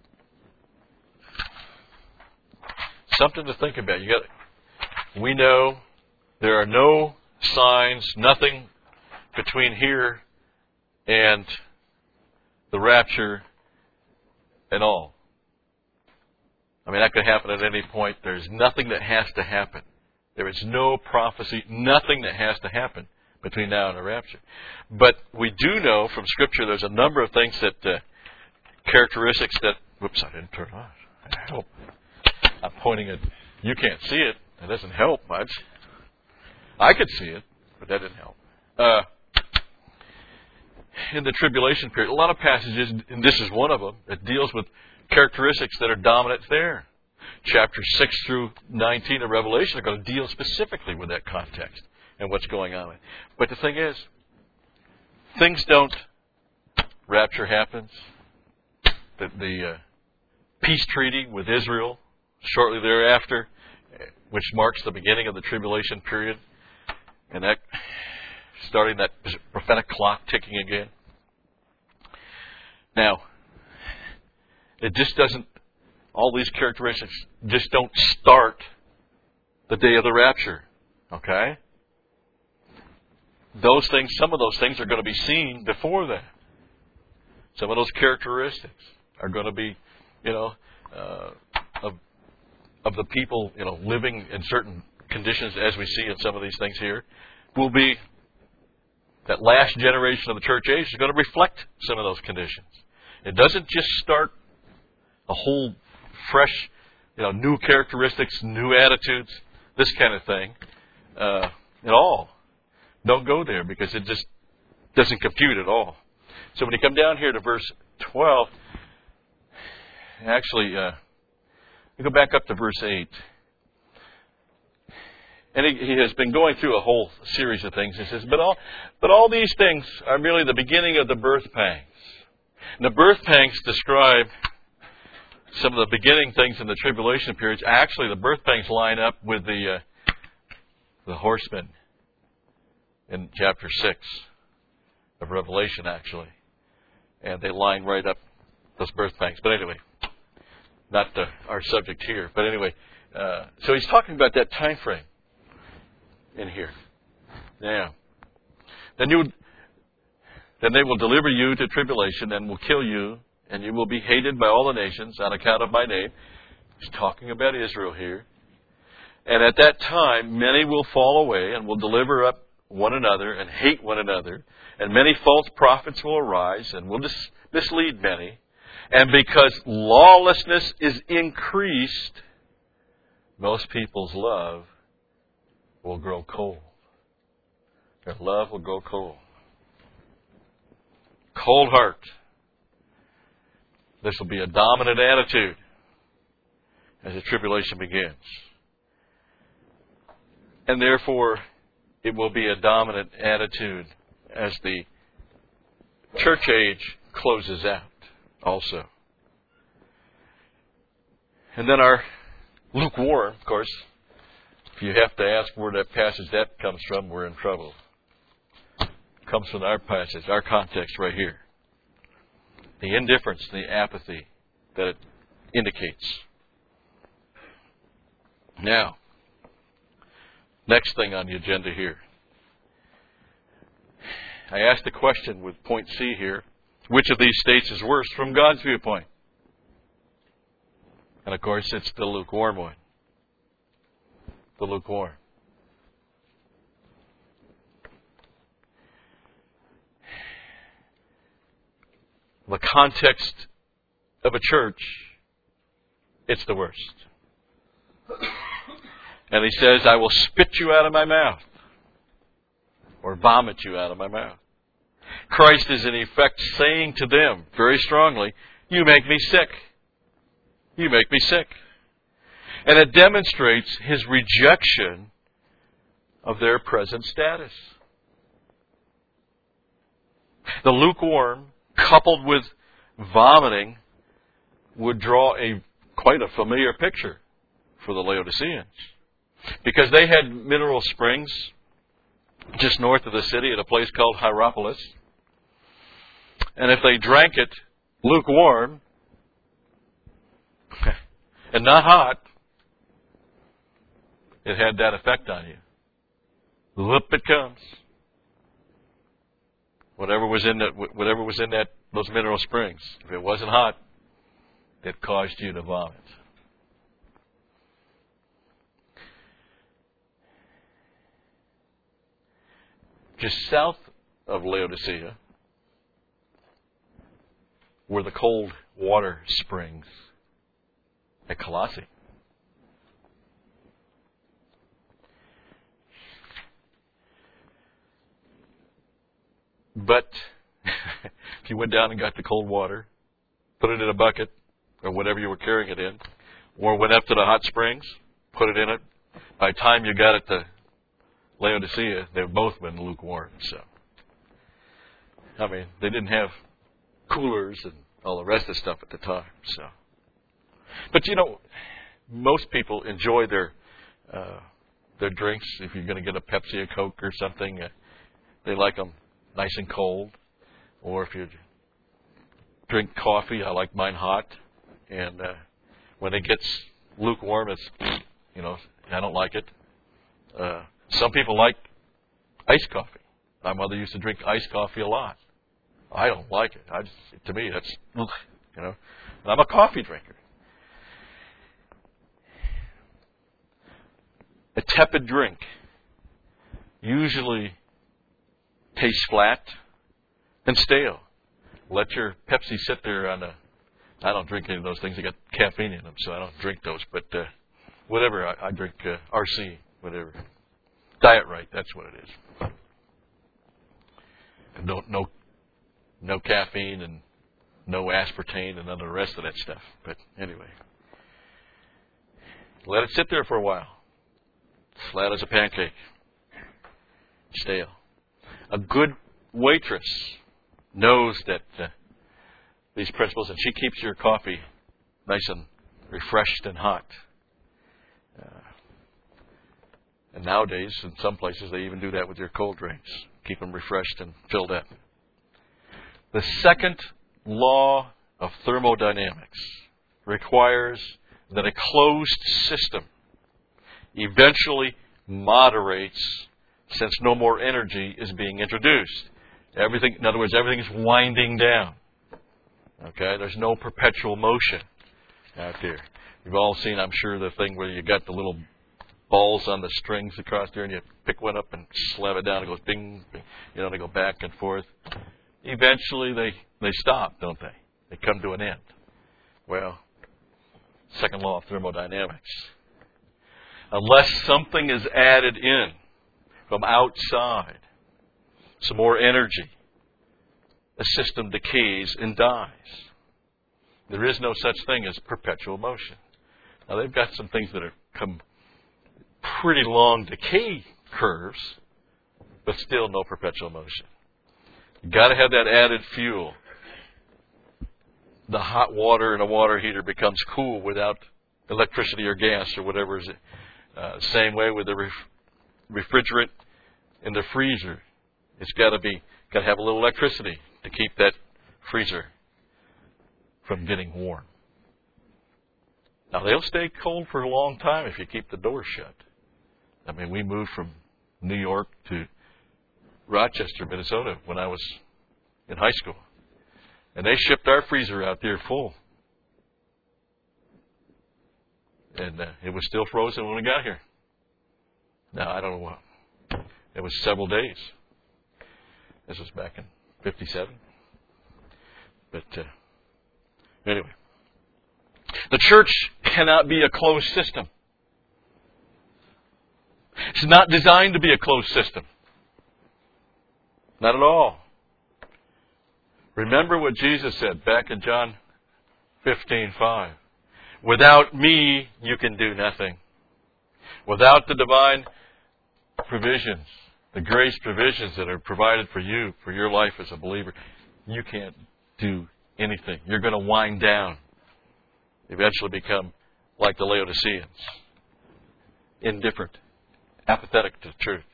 something to think about. You got. We know there are no signs, nothing between here and the rapture at all. I mean, that could happen at any point. There's nothing that has to happen. There is no prophecy, nothing that has to happen between now and the rapture. But we do know from Scripture there's a number of things that, uh, characteristics that, whoops, I didn't turn on. I hope. I'm pointing at, you can't see it. It doesn't help much. I could see it, but that didn't help. Uh, in the tribulation period, a lot of passages, and this is one of them, that deals with characteristics that are dominant there. Chapters six through nineteen of Revelation are going to deal specifically with that context and what's going on. But the thing is, things don't, rapture happens, the, the uh, peace treaty with Israel shortly thereafter, which marks the beginning of the tribulation period, and that starting that prophetic clock ticking again. Now, it just doesn't, all these characteristics just don't start the day of the rapture. Okay? Those things, some of those things are going to be seen before that. Some of those characteristics are going to be, you know, uh, of, of the people, you know, living in certain conditions, as we see in some of these things here, will be, that last generation of the church age is going to reflect some of those conditions. It doesn't just start a whole fresh, you know, new characteristics, new attitudes, this kind of thing, uh, at all. Don't go there because it just doesn't compute at all. So when you come down here to verse twelve, actually, uh, we go back up to verse eight. And he, he has been going through a whole series of things. He says, but all, but all these things are merely the beginning of the birth pangs. And the birth pangs describe some of the beginning things in the tribulation periods. Actually, the birth pangs line up with the uh, the horsemen in chapter six of Revelation, actually. And they line right up those birth pangs. But anyway, not the, our subject here. But anyway, uh, so he's talking about that time frame in here. Now, then you, then they will deliver you to tribulation and will kill you, and you will be hated by all the nations on account of my name. He's talking about Israel here. And at that time, many will fall away and will deliver up one another and hate one another. And many false prophets will arise and will dis- mislead many. And because lawlessness is increased, most people's love will grow cold. Their love will grow cold. Cold heart. This will be a dominant attitude as the tribulation begins. And therefore, it will be a dominant attitude as the church age closes out also. And then our lukewarm, of course, if you have to ask where that passage that comes from, we're in trouble. It comes from our passage, our context right here. The indifference, the apathy that it indicates. Now, next thing on the agenda here. I asked the question with point C here, which of these states is worse from God's viewpoint? And of course, it's the lukewarm one. The lukewarm. the context of a church, it's the worst. And he says, I will spit you out of my mouth, or vomit you out of my mouth. Christ is in effect saying to them very strongly, you make me sick. You make me sick. And it demonstrates his rejection of their present status. The lukewarm, coupled with vomiting, would draw a quite a familiar picture for the Laodiceans. Because they had mineral springs just north of the city at a place called Hierapolis. And if they drank it lukewarm and not hot, it had that effect on you. Whoop, it comes. Whatever was in that, whatever was in that, those mineral springs, if it wasn't hot, it caused you to vomit. Just south of Laodicea were the cold water springs at Colossae. But if you went down and got the cold water, put it in a bucket, or whatever you were carrying it in, or went up to the hot springs, put it in it, by the time you got it to Laodicea, they've both been lukewarm. So, I mean, they didn't have coolers and all the rest of the stuff at the time. So, but you know, most people enjoy their uh, their drinks. If you're going to get a Pepsi, a Coke, or something, uh, they like them nice and cold. Or if you drink coffee, I like mine hot. And uh, when it gets lukewarm, it's, you know, I don't like it. Uh, some people like iced coffee. My mother used to drink iced coffee a lot. I don't like it. I just, to me, that's, you know, I'm a coffee drinker. A tepid drink usually tastes flat and stale. Let your Pepsi sit there on a, I don't drink any of those things. They got caffeine in them, so I don't drink those. But uh, whatever, I, I drink uh, R C, whatever. Diet Right, that's what it is. No, no, no caffeine and no aspartame and none of the rest of that stuff. But anyway, let it sit there for a while. Flat as a pancake. Stale. A good waitress knows that uh, these principles, and she keeps your coffee nice and refreshed and hot. Uh, and nowadays, in some places, they even do that with your cold drinks. Keep them refreshed and filled up. The second law of thermodynamics requires that a closed system eventually moderates since no more energy is being introduced. Everything, in other words, everything is winding down. Okay, there's no perpetual motion out there. You've all seen, I'm sure, the thing where you got the little balls on the strings across there, and you pick one up and slam it down. It goes bing, bing. You know, they go back and forth. Eventually, they they stop, don't they? They come to an end. Well, second law of thermodynamics. Unless something is added in from outside, some more energy, the system decays and dies. There is no such thing as perpetual motion. Now, they've got some things that have come pretty long decay curves, but still no perpetual motion. You've got to have that added fuel. The hot water in a water heater becomes cool without electricity or gas or whatever is it. Uh, same way with the ref- refrigerant in the freezer. It's got to be got to have a little electricity to keep that freezer from getting warm. Now, they'll stay cold for a long time if you keep the door shut. I mean, we moved from New York to Rochester, Minnesota when I was in high school. And they shipped our freezer out there full. And uh, it was still frozen when we got here. Now, I don't know what. It was several days. This was back in fifty-seven. But uh, anyway, the church cannot be a closed system. It's not designed to be a closed system. Not at all. Remember what Jesus said back in John fifteen five. Without me, you can do nothing. Without the divine provisions, the grace provisions that are provided for you, for your life as a believer, you can't do anything. You're going to wind down. Eventually become like the Laodiceans. Indifferent. Apathetic to the truth.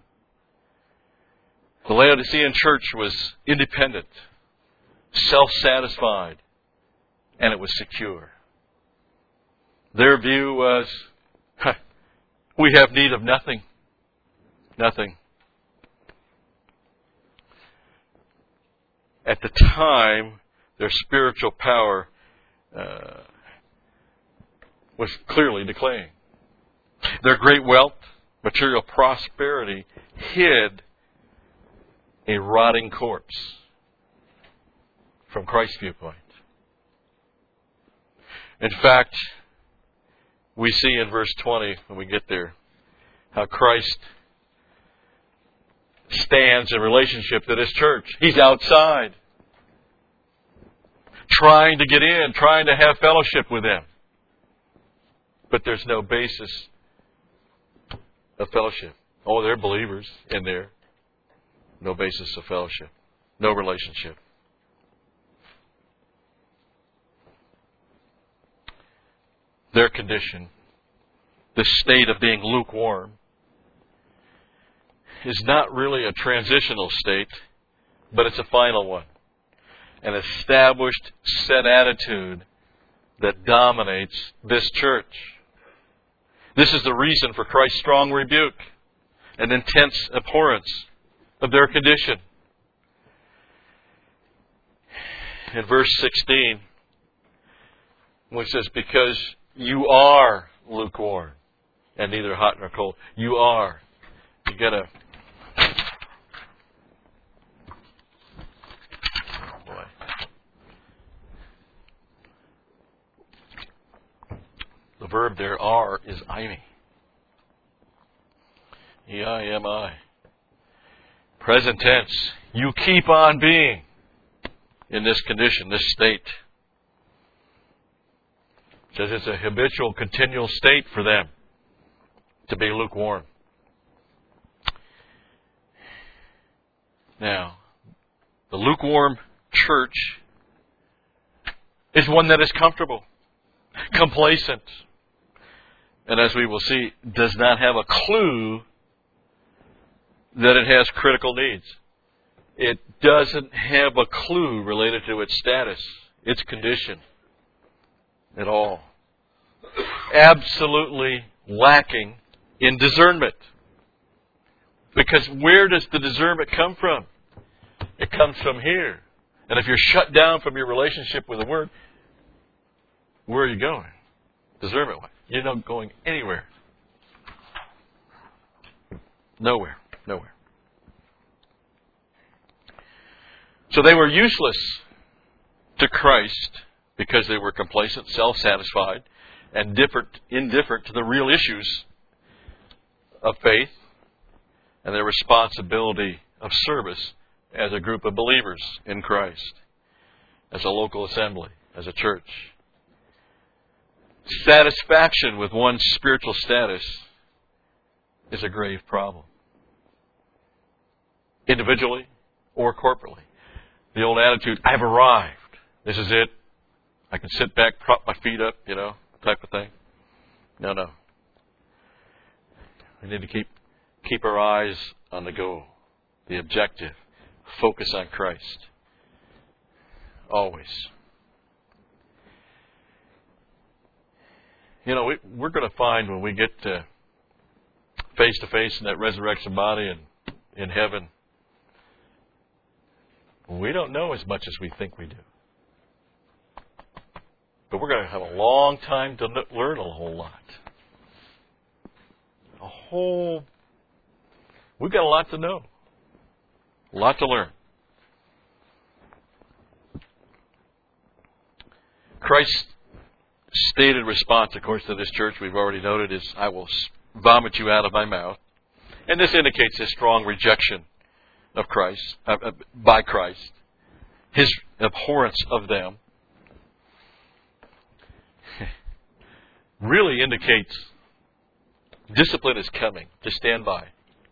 The Laodicean church was independent, self-satisfied, and it was secure. Their view was, huh, we have need of nothing. Nothing. At the time, their spiritual power uh, was clearly declining. Their great wealth, material prosperity, hid a rotting corpse from Christ's viewpoint. In fact, we see in verse twenty, when we get there, how Christ stands in relationship to this church. He's outside, trying to get in, trying to have fellowship with them. But there's no basis of fellowship. Oh, they're believers in there. No basis of fellowship. No relationship. Their condition, this state of being lukewarm, is not really a transitional state, but it's a final one. An established, set attitude that dominates this church. This is the reason for Christ's strong rebuke and intense abhorrence of their condition. In verse sixteen, when it says, because you are lukewarm and neither hot nor cold. You are. You gotta. Oh boy. The verb there, are, is eimi. E I M I. Present tense. You keep on being in this condition, this state. It says it's a habitual, continual state for them to be lukewarm. Now, the lukewarm church is one that is comfortable, complacent, and as we will see, does not have a clue that it has critical needs. It doesn't have a clue related to its status, its condition at all. Absolutely lacking in discernment. Because where does the discernment come from? It comes from here. And if you're shut down from your relationship with the Word, where are you going? Discernment-wise. You're not going anywhere. Nowhere. Nowhere. So they were useless to Christ because they were complacent, self-satisfied, and different, indifferent to the real issues of faith and their responsibility of service as a group of believers in Christ, as a local assembly, as a church. Satisfaction with one's spiritual status is a grave problem, individually or corporately. The old attitude, I've arrived. This is it. I can sit back, prop my feet up, you know, type of thing. No, no. We need to keep keep our eyes on the goal, the objective. Focus on Christ. Always. You know, we, we're going to find when we get to face to face in that resurrection body and in heaven, we don't know as much as we think we do. But we're going to have a long time to learn a whole lot. A whole... We've got a lot to know. A lot to learn. Christ's stated response, of course, to this church, we've already noted, is, I will vomit you out of my mouth. And this indicates his strong rejection of Christ, uh, uh, by Christ, his abhorrence of them. Really indicates discipline is coming. Just stand by.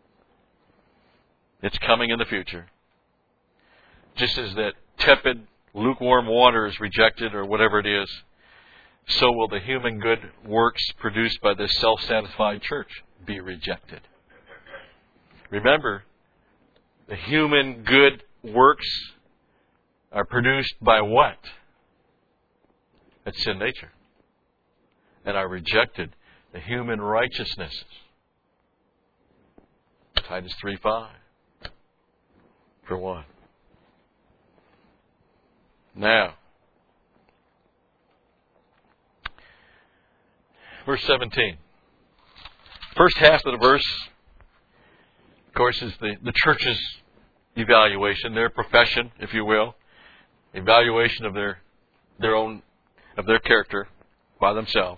It's coming in the future. Just as that tepid, lukewarm water is rejected, or whatever it is, so will the human good works produced by this self-satisfied church be rejected. Remember, the human good works are produced by what? It's sin nature. And are rejected. The human righteousnesses. Titus three five. For one. Now, verse seventeen. First half of the verse, of course, is the, the church's evaluation, their profession, if you will, evaluation of their their own of their character by themselves.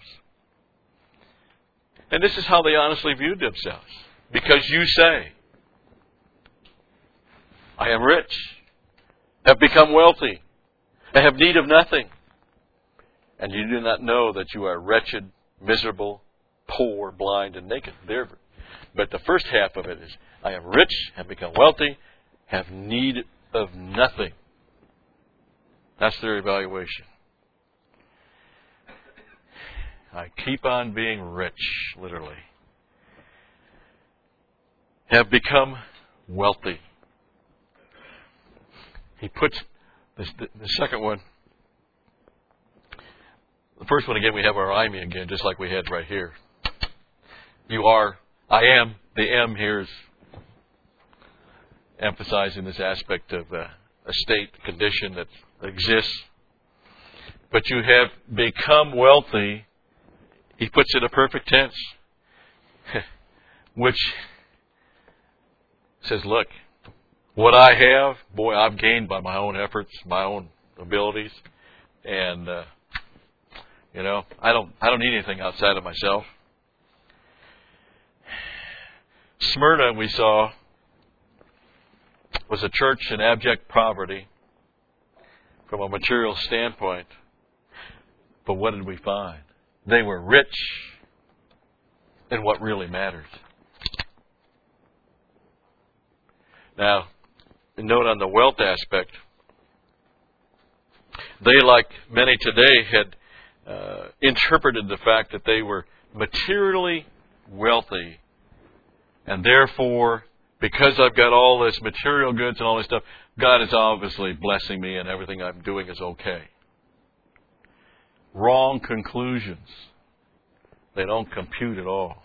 And this is how they honestly viewed themselves. Because you say, I am rich, have become wealthy, I have need of nothing. And you do not know that you are wretched, miserable, poor, blind, and naked. There. But the first half of it is, I am rich, have become wealthy, have need of nothing. That's their evaluation. I keep on being rich, literally. Have become wealthy. He puts this, the, the second one. The first one, again, we have our I me again, just like we had right here. You are, I am. The M here is emphasizing this aspect of uh, a state, condition that exists. But you have become wealthy. He puts it in a perfect tense, which says, look, what I have, boy, I've gained by my own efforts, my own abilities, and uh, you know, I don't, I don't need anything outside of myself. Smyrna, we saw, was a church in abject poverty from a material standpoint. But what did we find? They were rich in what really matters. Now, note on the wealth aspect, they, like many today, had uh, interpreted the fact that they were materially wealthy, and therefore, because I've got all this material goods and all this stuff, God is obviously blessing me and everything I'm doing is okay. Wrong conclusions. They don't compute at all.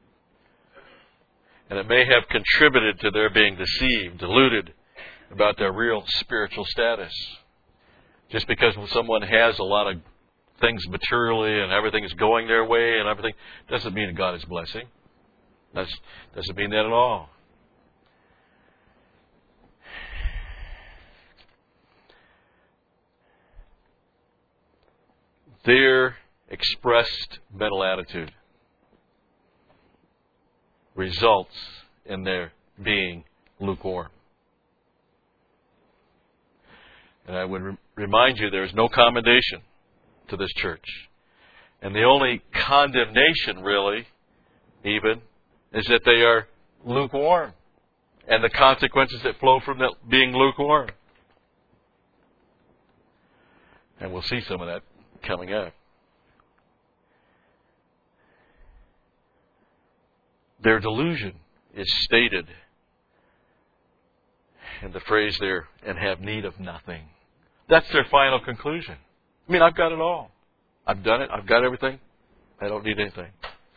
And it may have contributed to their being deceived, deluded about their real spiritual status. Just because someone has a lot of things materially and everything is going their way and everything, doesn't mean that God is blessing. That doesn't mean that at all. Their expressed mental attitude results in their being lukewarm. And I would re- remind you there is no commendation to this church. And the only condemnation, really, even, is that they are lukewarm. And the consequences that flow from that being lukewarm. And we'll see some of that coming up. Their delusion is stated in the phrase there, and have need of nothing. That's their final conclusion. I mean, I've got it all. I've done it. I've got everything. I don't need anything.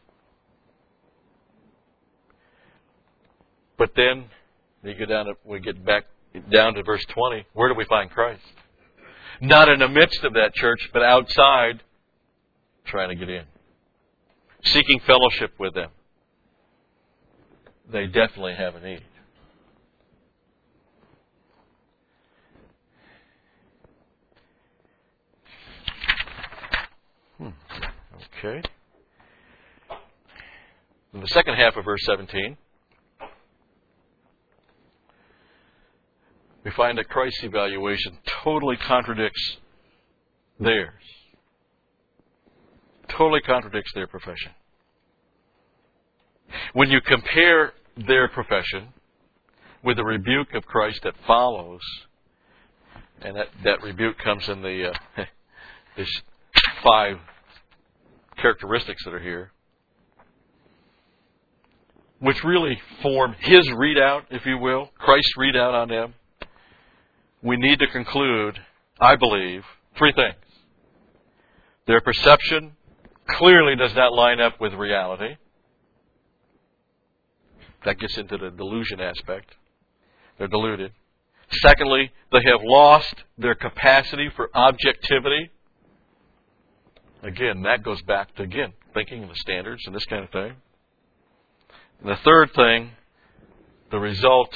But then, we get down to, we get back down to verse twenty. Where do we find Christ? Not in the midst of that church, but outside, trying to get in. Seeking fellowship with them. They definitely have a need. Okay. In the second half of verse seventeen, we find that Christ's evaluation totally contradicts theirs. Totally contradicts their profession. When you compare their profession with the rebuke of Christ that follows, and that, that rebuke comes in the uh, there's five characteristics that are here, which really form his readout, if you will, Christ's readout on them, we need to conclude, I believe, three things. Their perception clearly does not line up with reality. That gets into the delusion aspect. They're deluded. Secondly, they have lost their capacity for objectivity. Again, that goes back to, again, thinking of the standards and this kind of thing. And the third thing, the result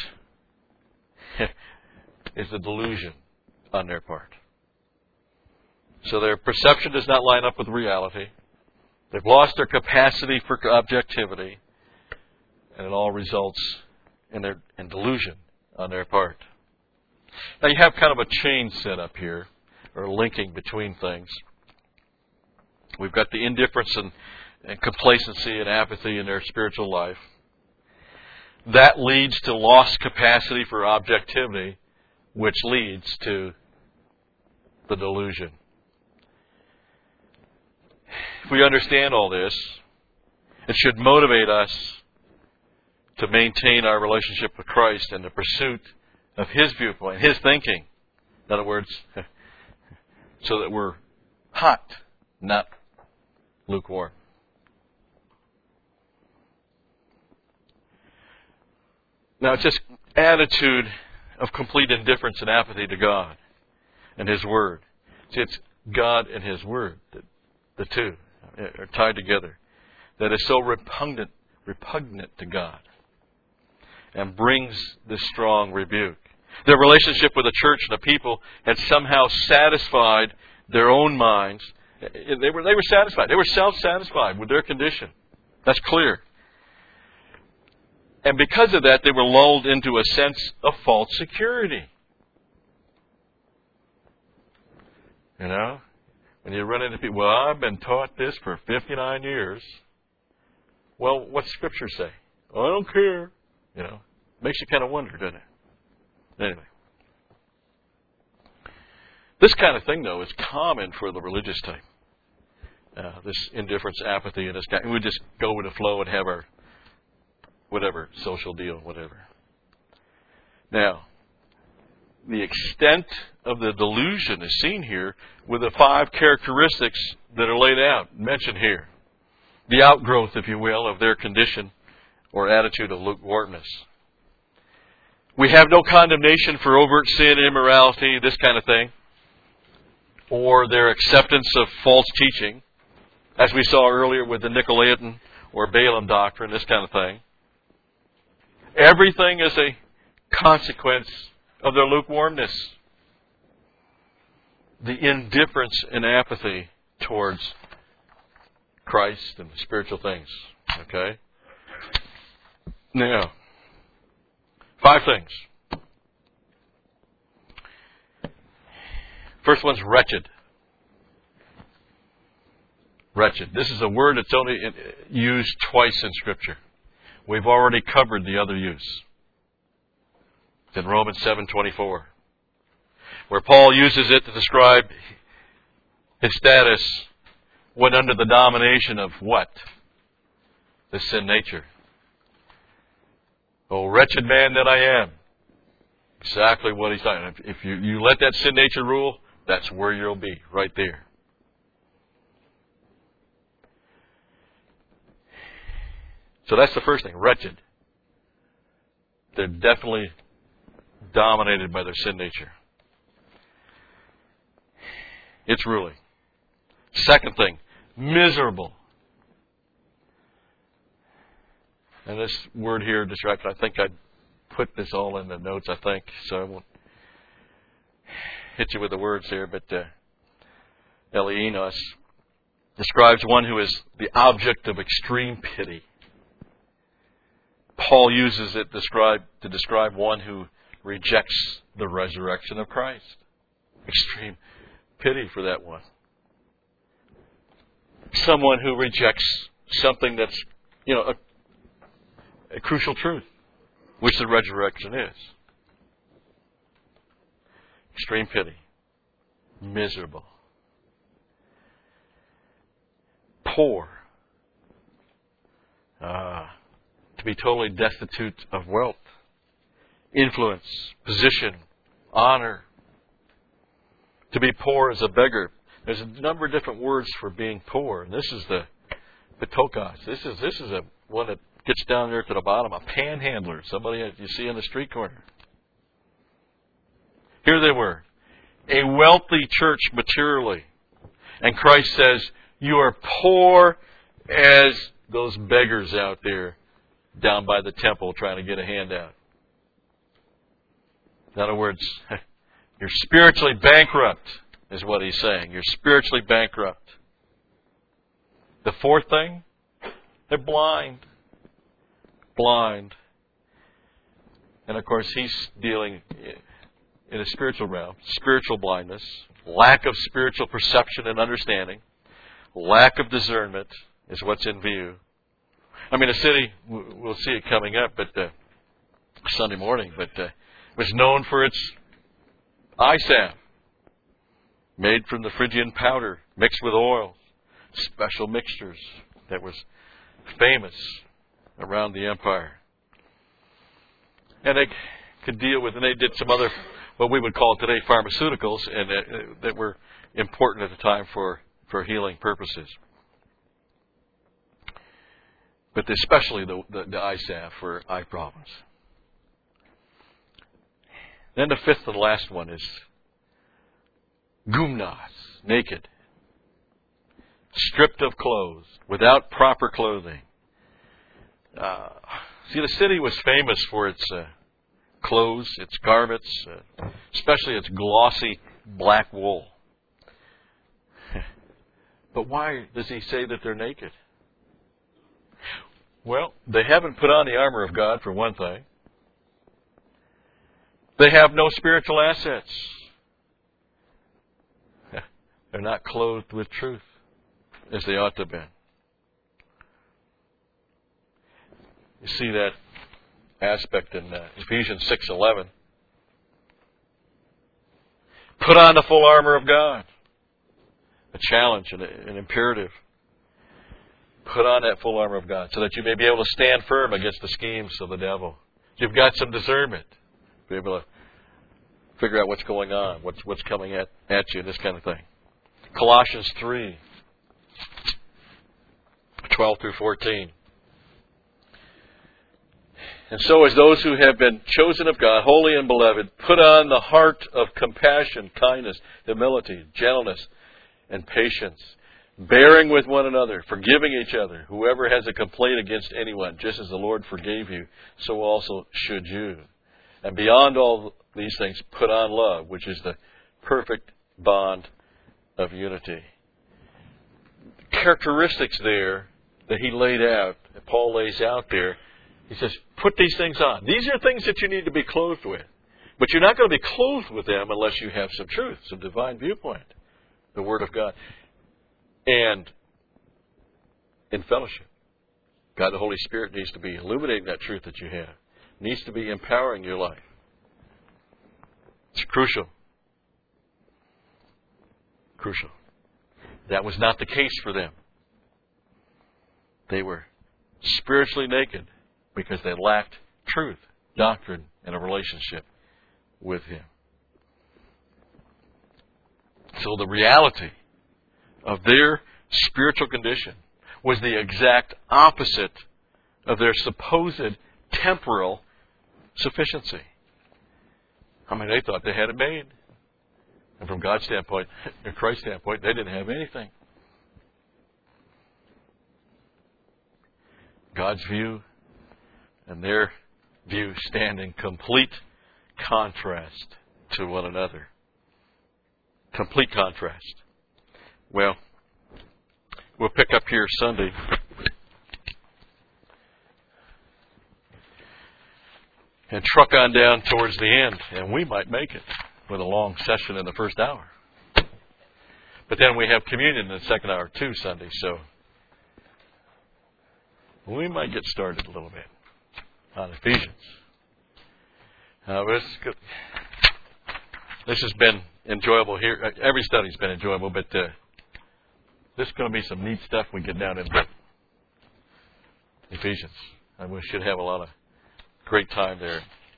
is the delusion on their part. So their perception does not line up with reality. They've lost their capacity for objectivity. And it all results in their in delusion on their part. Now you have kind of a chain set up here, or linking between things. We've got the indifference and, and complacency and apathy in their spiritual life. That leads to lost capacity for objectivity, which leads to the delusion. If we understand all this, it should motivate us to maintain our relationship with Christ and the pursuit of His viewpoint, His thinking. In other words, so that we're hot, not lukewarm. Now, it's this attitude of complete indifference and apathy to God and His Word. See, it's God and His Word, the, the two are tied together, that is so repugnant, repugnant to God and brings this strong rebuke. Their relationship with the church and the people had somehow satisfied their own minds. They were, they were satisfied. They were self-satisfied with their condition. That's clear. And because of that, they were lulled into a sense of false security. You know? When you run into people, well, I've been taught this for fifty-nine years. Well, what's Scripture say? Well, I don't care. You know? Makes you kind of wonder, doesn't it? Anyway. This kind of thing, though, is common for the religious type. Uh, this indifference, apathy, and this kind. We just go with the flow and have our whatever, social deal, whatever. Now, the extent of the delusion is seen here with the five characteristics that are laid out, mentioned here. The outgrowth, if you will, of their condition or attitude of lukewarmness. We have no condemnation for overt sin, immorality, this kind of thing, or their acceptance of false teaching, as we saw earlier with the Nicolaitan or Balaam doctrine, this kind of thing. Everything is a consequence of their lukewarmness. The indifference and apathy towards Christ and spiritual things. Okay? Now, five things. First one's wretched. Wretched. This is a word that's only used twice in Scripture. We've already covered the other use. It's in Romans seven twenty-four, where Paul uses it to describe his status when under the domination of what? The sin nature. Oh, wretched man that I am. Exactly what he's saying. If, if you, you let that sin nature rule, that's where you'll be, right there. So that's the first thing, wretched. They're definitely dominated by their sin nature. It's ruling. Second thing, miserable. And this word here distracted. I think I put this all in the notes, I think, so I won't hit you with the words here, but uh, Elienos, describes one who is the object of extreme pity. Paul uses it describe, to describe one who rejects the resurrection of Christ. Extreme pity for that one. Someone who rejects something that's, you know, a, a crucial truth, which the resurrection is. Extreme pity. Miserable. Poor. Uh, to be totally destitute of wealth, influence, position, honor. To be poor as a beggar. There's a number of different words for being poor. And this is the Petokos. This is this is a one that gets down there to the bottom. A panhandler. Somebody you see in the street corner. Here they were. A wealthy church materially. And Christ says, you are poor as those beggars out there down by the temple trying to get a handout. In other words, you're spiritually bankrupt, is what he's saying. You're spiritually bankrupt. The fourth thing, they're blind. Blind. And of course, he's dealing in a spiritual realm. Spiritual blindness, lack of spiritual perception and understanding, lack of discernment is what's in view. I mean, a city, we'll see it coming up but uh, Sunday morning, but uh, was known for its eye salve, made from the Phrygian powder, mixed with oil, special mixtures that was famous around the empire. And they could deal with, and they did some other, what we would call today pharmaceuticals, and uh, that were important at the time for, for healing purposes. But especially the, the, the eye salve for eye problems. Then the fifth and last one is gumnos, naked, stripped of clothes, without proper clothing. Uh, see, the city was famous for its uh, clothes, its garments, uh, especially its glossy black wool. But why does he say that they're naked? Well, they haven't put on the armor of God, for one thing. They have no spiritual assets. They're not clothed with truth as they ought to have been. You see that aspect in uh, Ephesians six eleven. Put on the full armor of God. A challenge, an, an imperative. Put on that full armor of God so that you may be able to stand firm against the schemes of the devil. You've got some discernment. Be able to figure out what's going on, what's what's coming at, at you, this kind of thing. Colossians three, twelve through fourteen. And so as those who have been chosen of God, holy and beloved, put on the heart of compassion, kindness, humility, gentleness, and patience, bearing with one another, forgiving each other. Whoever has a complaint against anyone, just as the Lord forgave you, so also should you. And beyond all these things, put on love, which is the perfect bond of unity. Characteristics there that he laid out, that Paul lays out there, he says, put these things on. These are things that you need to be clothed with. But you're not going to be clothed with them unless you have some truth, some divine viewpoint, the Word of God. And in fellowship, God the Holy Spirit needs to be illuminating that truth that you have. Needs to be empowering your life. It's crucial. Crucial. That was not the case for them. They were spiritually naked because they lacked truth, doctrine, and a relationship with Him. So the reality of their spiritual condition was the exact opposite of their supposed temporal sufficiency. I mean, they thought they had it made. And from God's standpoint, and Christ's standpoint, they didn't have anything. God's view and their view stand in complete contrast to one another. Complete contrast. Well, we'll pick up here Sunday. And truck on down towards the end, and we might make it with a long session in the first hour. But then we have communion in the second hour too Sunday, so we might get started a little bit on Ephesians. Uh, this, this has been enjoyable here. Every study's been enjoyable, but uh, this is going to be some neat stuff we get down into Ephesians. And we should have a lot of great time there.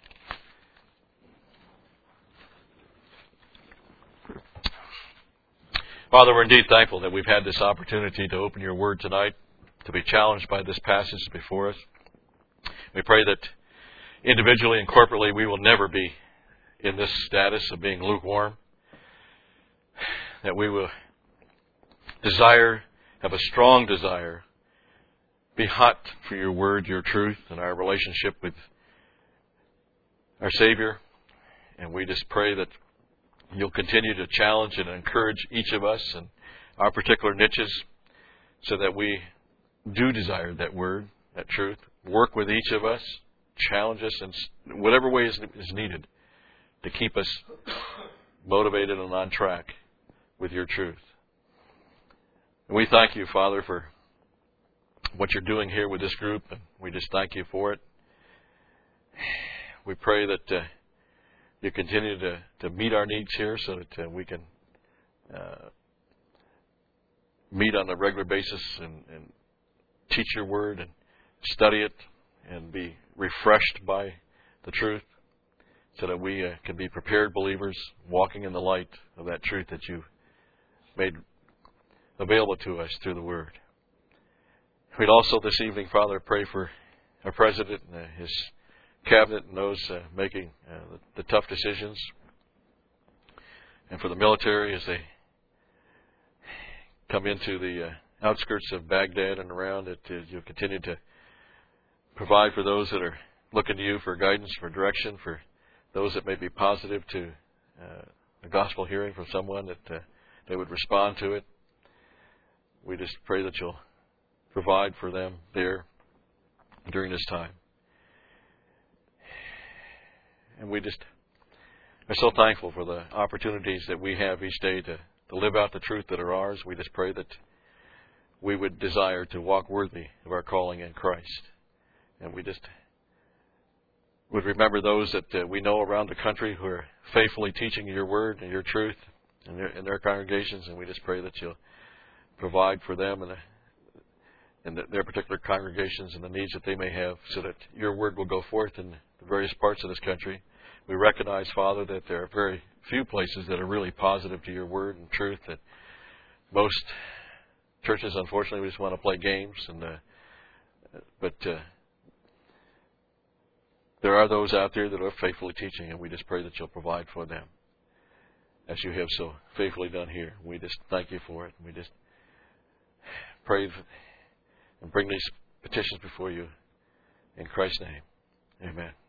Father, we're indeed thankful that we've had this opportunity to open your word tonight, to be challenged by this passage before us. We pray that individually and corporately we will never be in this status of being lukewarm, that we will desire, have a strong desire, be hot for your word, your truth, and our relationship with our Savior. And we just pray that you'll continue to challenge and encourage each of us in our particular niches so that we do desire that word, that truth. Work with each of us, challenge us in whatever way is, is needed to keep us motivated and on track with your truth. And we thank you, Father, for what you're doing here with this group, and we just thank you for it. We pray that uh, you continue to, to meet our needs here so that uh, we can uh, meet on a regular basis and, and teach your word and study it and be refreshed by the truth so that we uh, can be prepared believers walking in the light of that truth that you made available to us through the word. We'd also this evening, Father, pray for our president and uh, his cabinet and those uh, making uh, the, the tough decisions, and for the military as they come into the uh, outskirts of Baghdad and around it. Uh, you'll continue to provide for those that are looking to you for guidance, for direction, for those that may be positive to uh, a gospel hearing from someone, that uh, they would respond to it. We just pray that you'll provide for them there during this time. And we just are so thankful for the opportunities that we have each day to, to live out the truth that are ours. We just pray that we would desire to walk worthy of our calling in Christ. And we just would remember those that uh, we know around the country who are faithfully teaching your word and your truth in their, in their congregations. And we just pray that you'll provide for them and, and the, their particular congregations and the needs that they may have, so that your word will go forth in the various parts of this country. We recognize, Father, that there are very few places that are really positive to your word and truth, that most churches, unfortunately, just want to play games. And uh, But uh, there are those out there that are faithfully teaching, and we just pray that you'll provide for them, as you have so faithfully done here. We just thank you for it. We just pray and bring these petitions before you in Christ's name. Amen.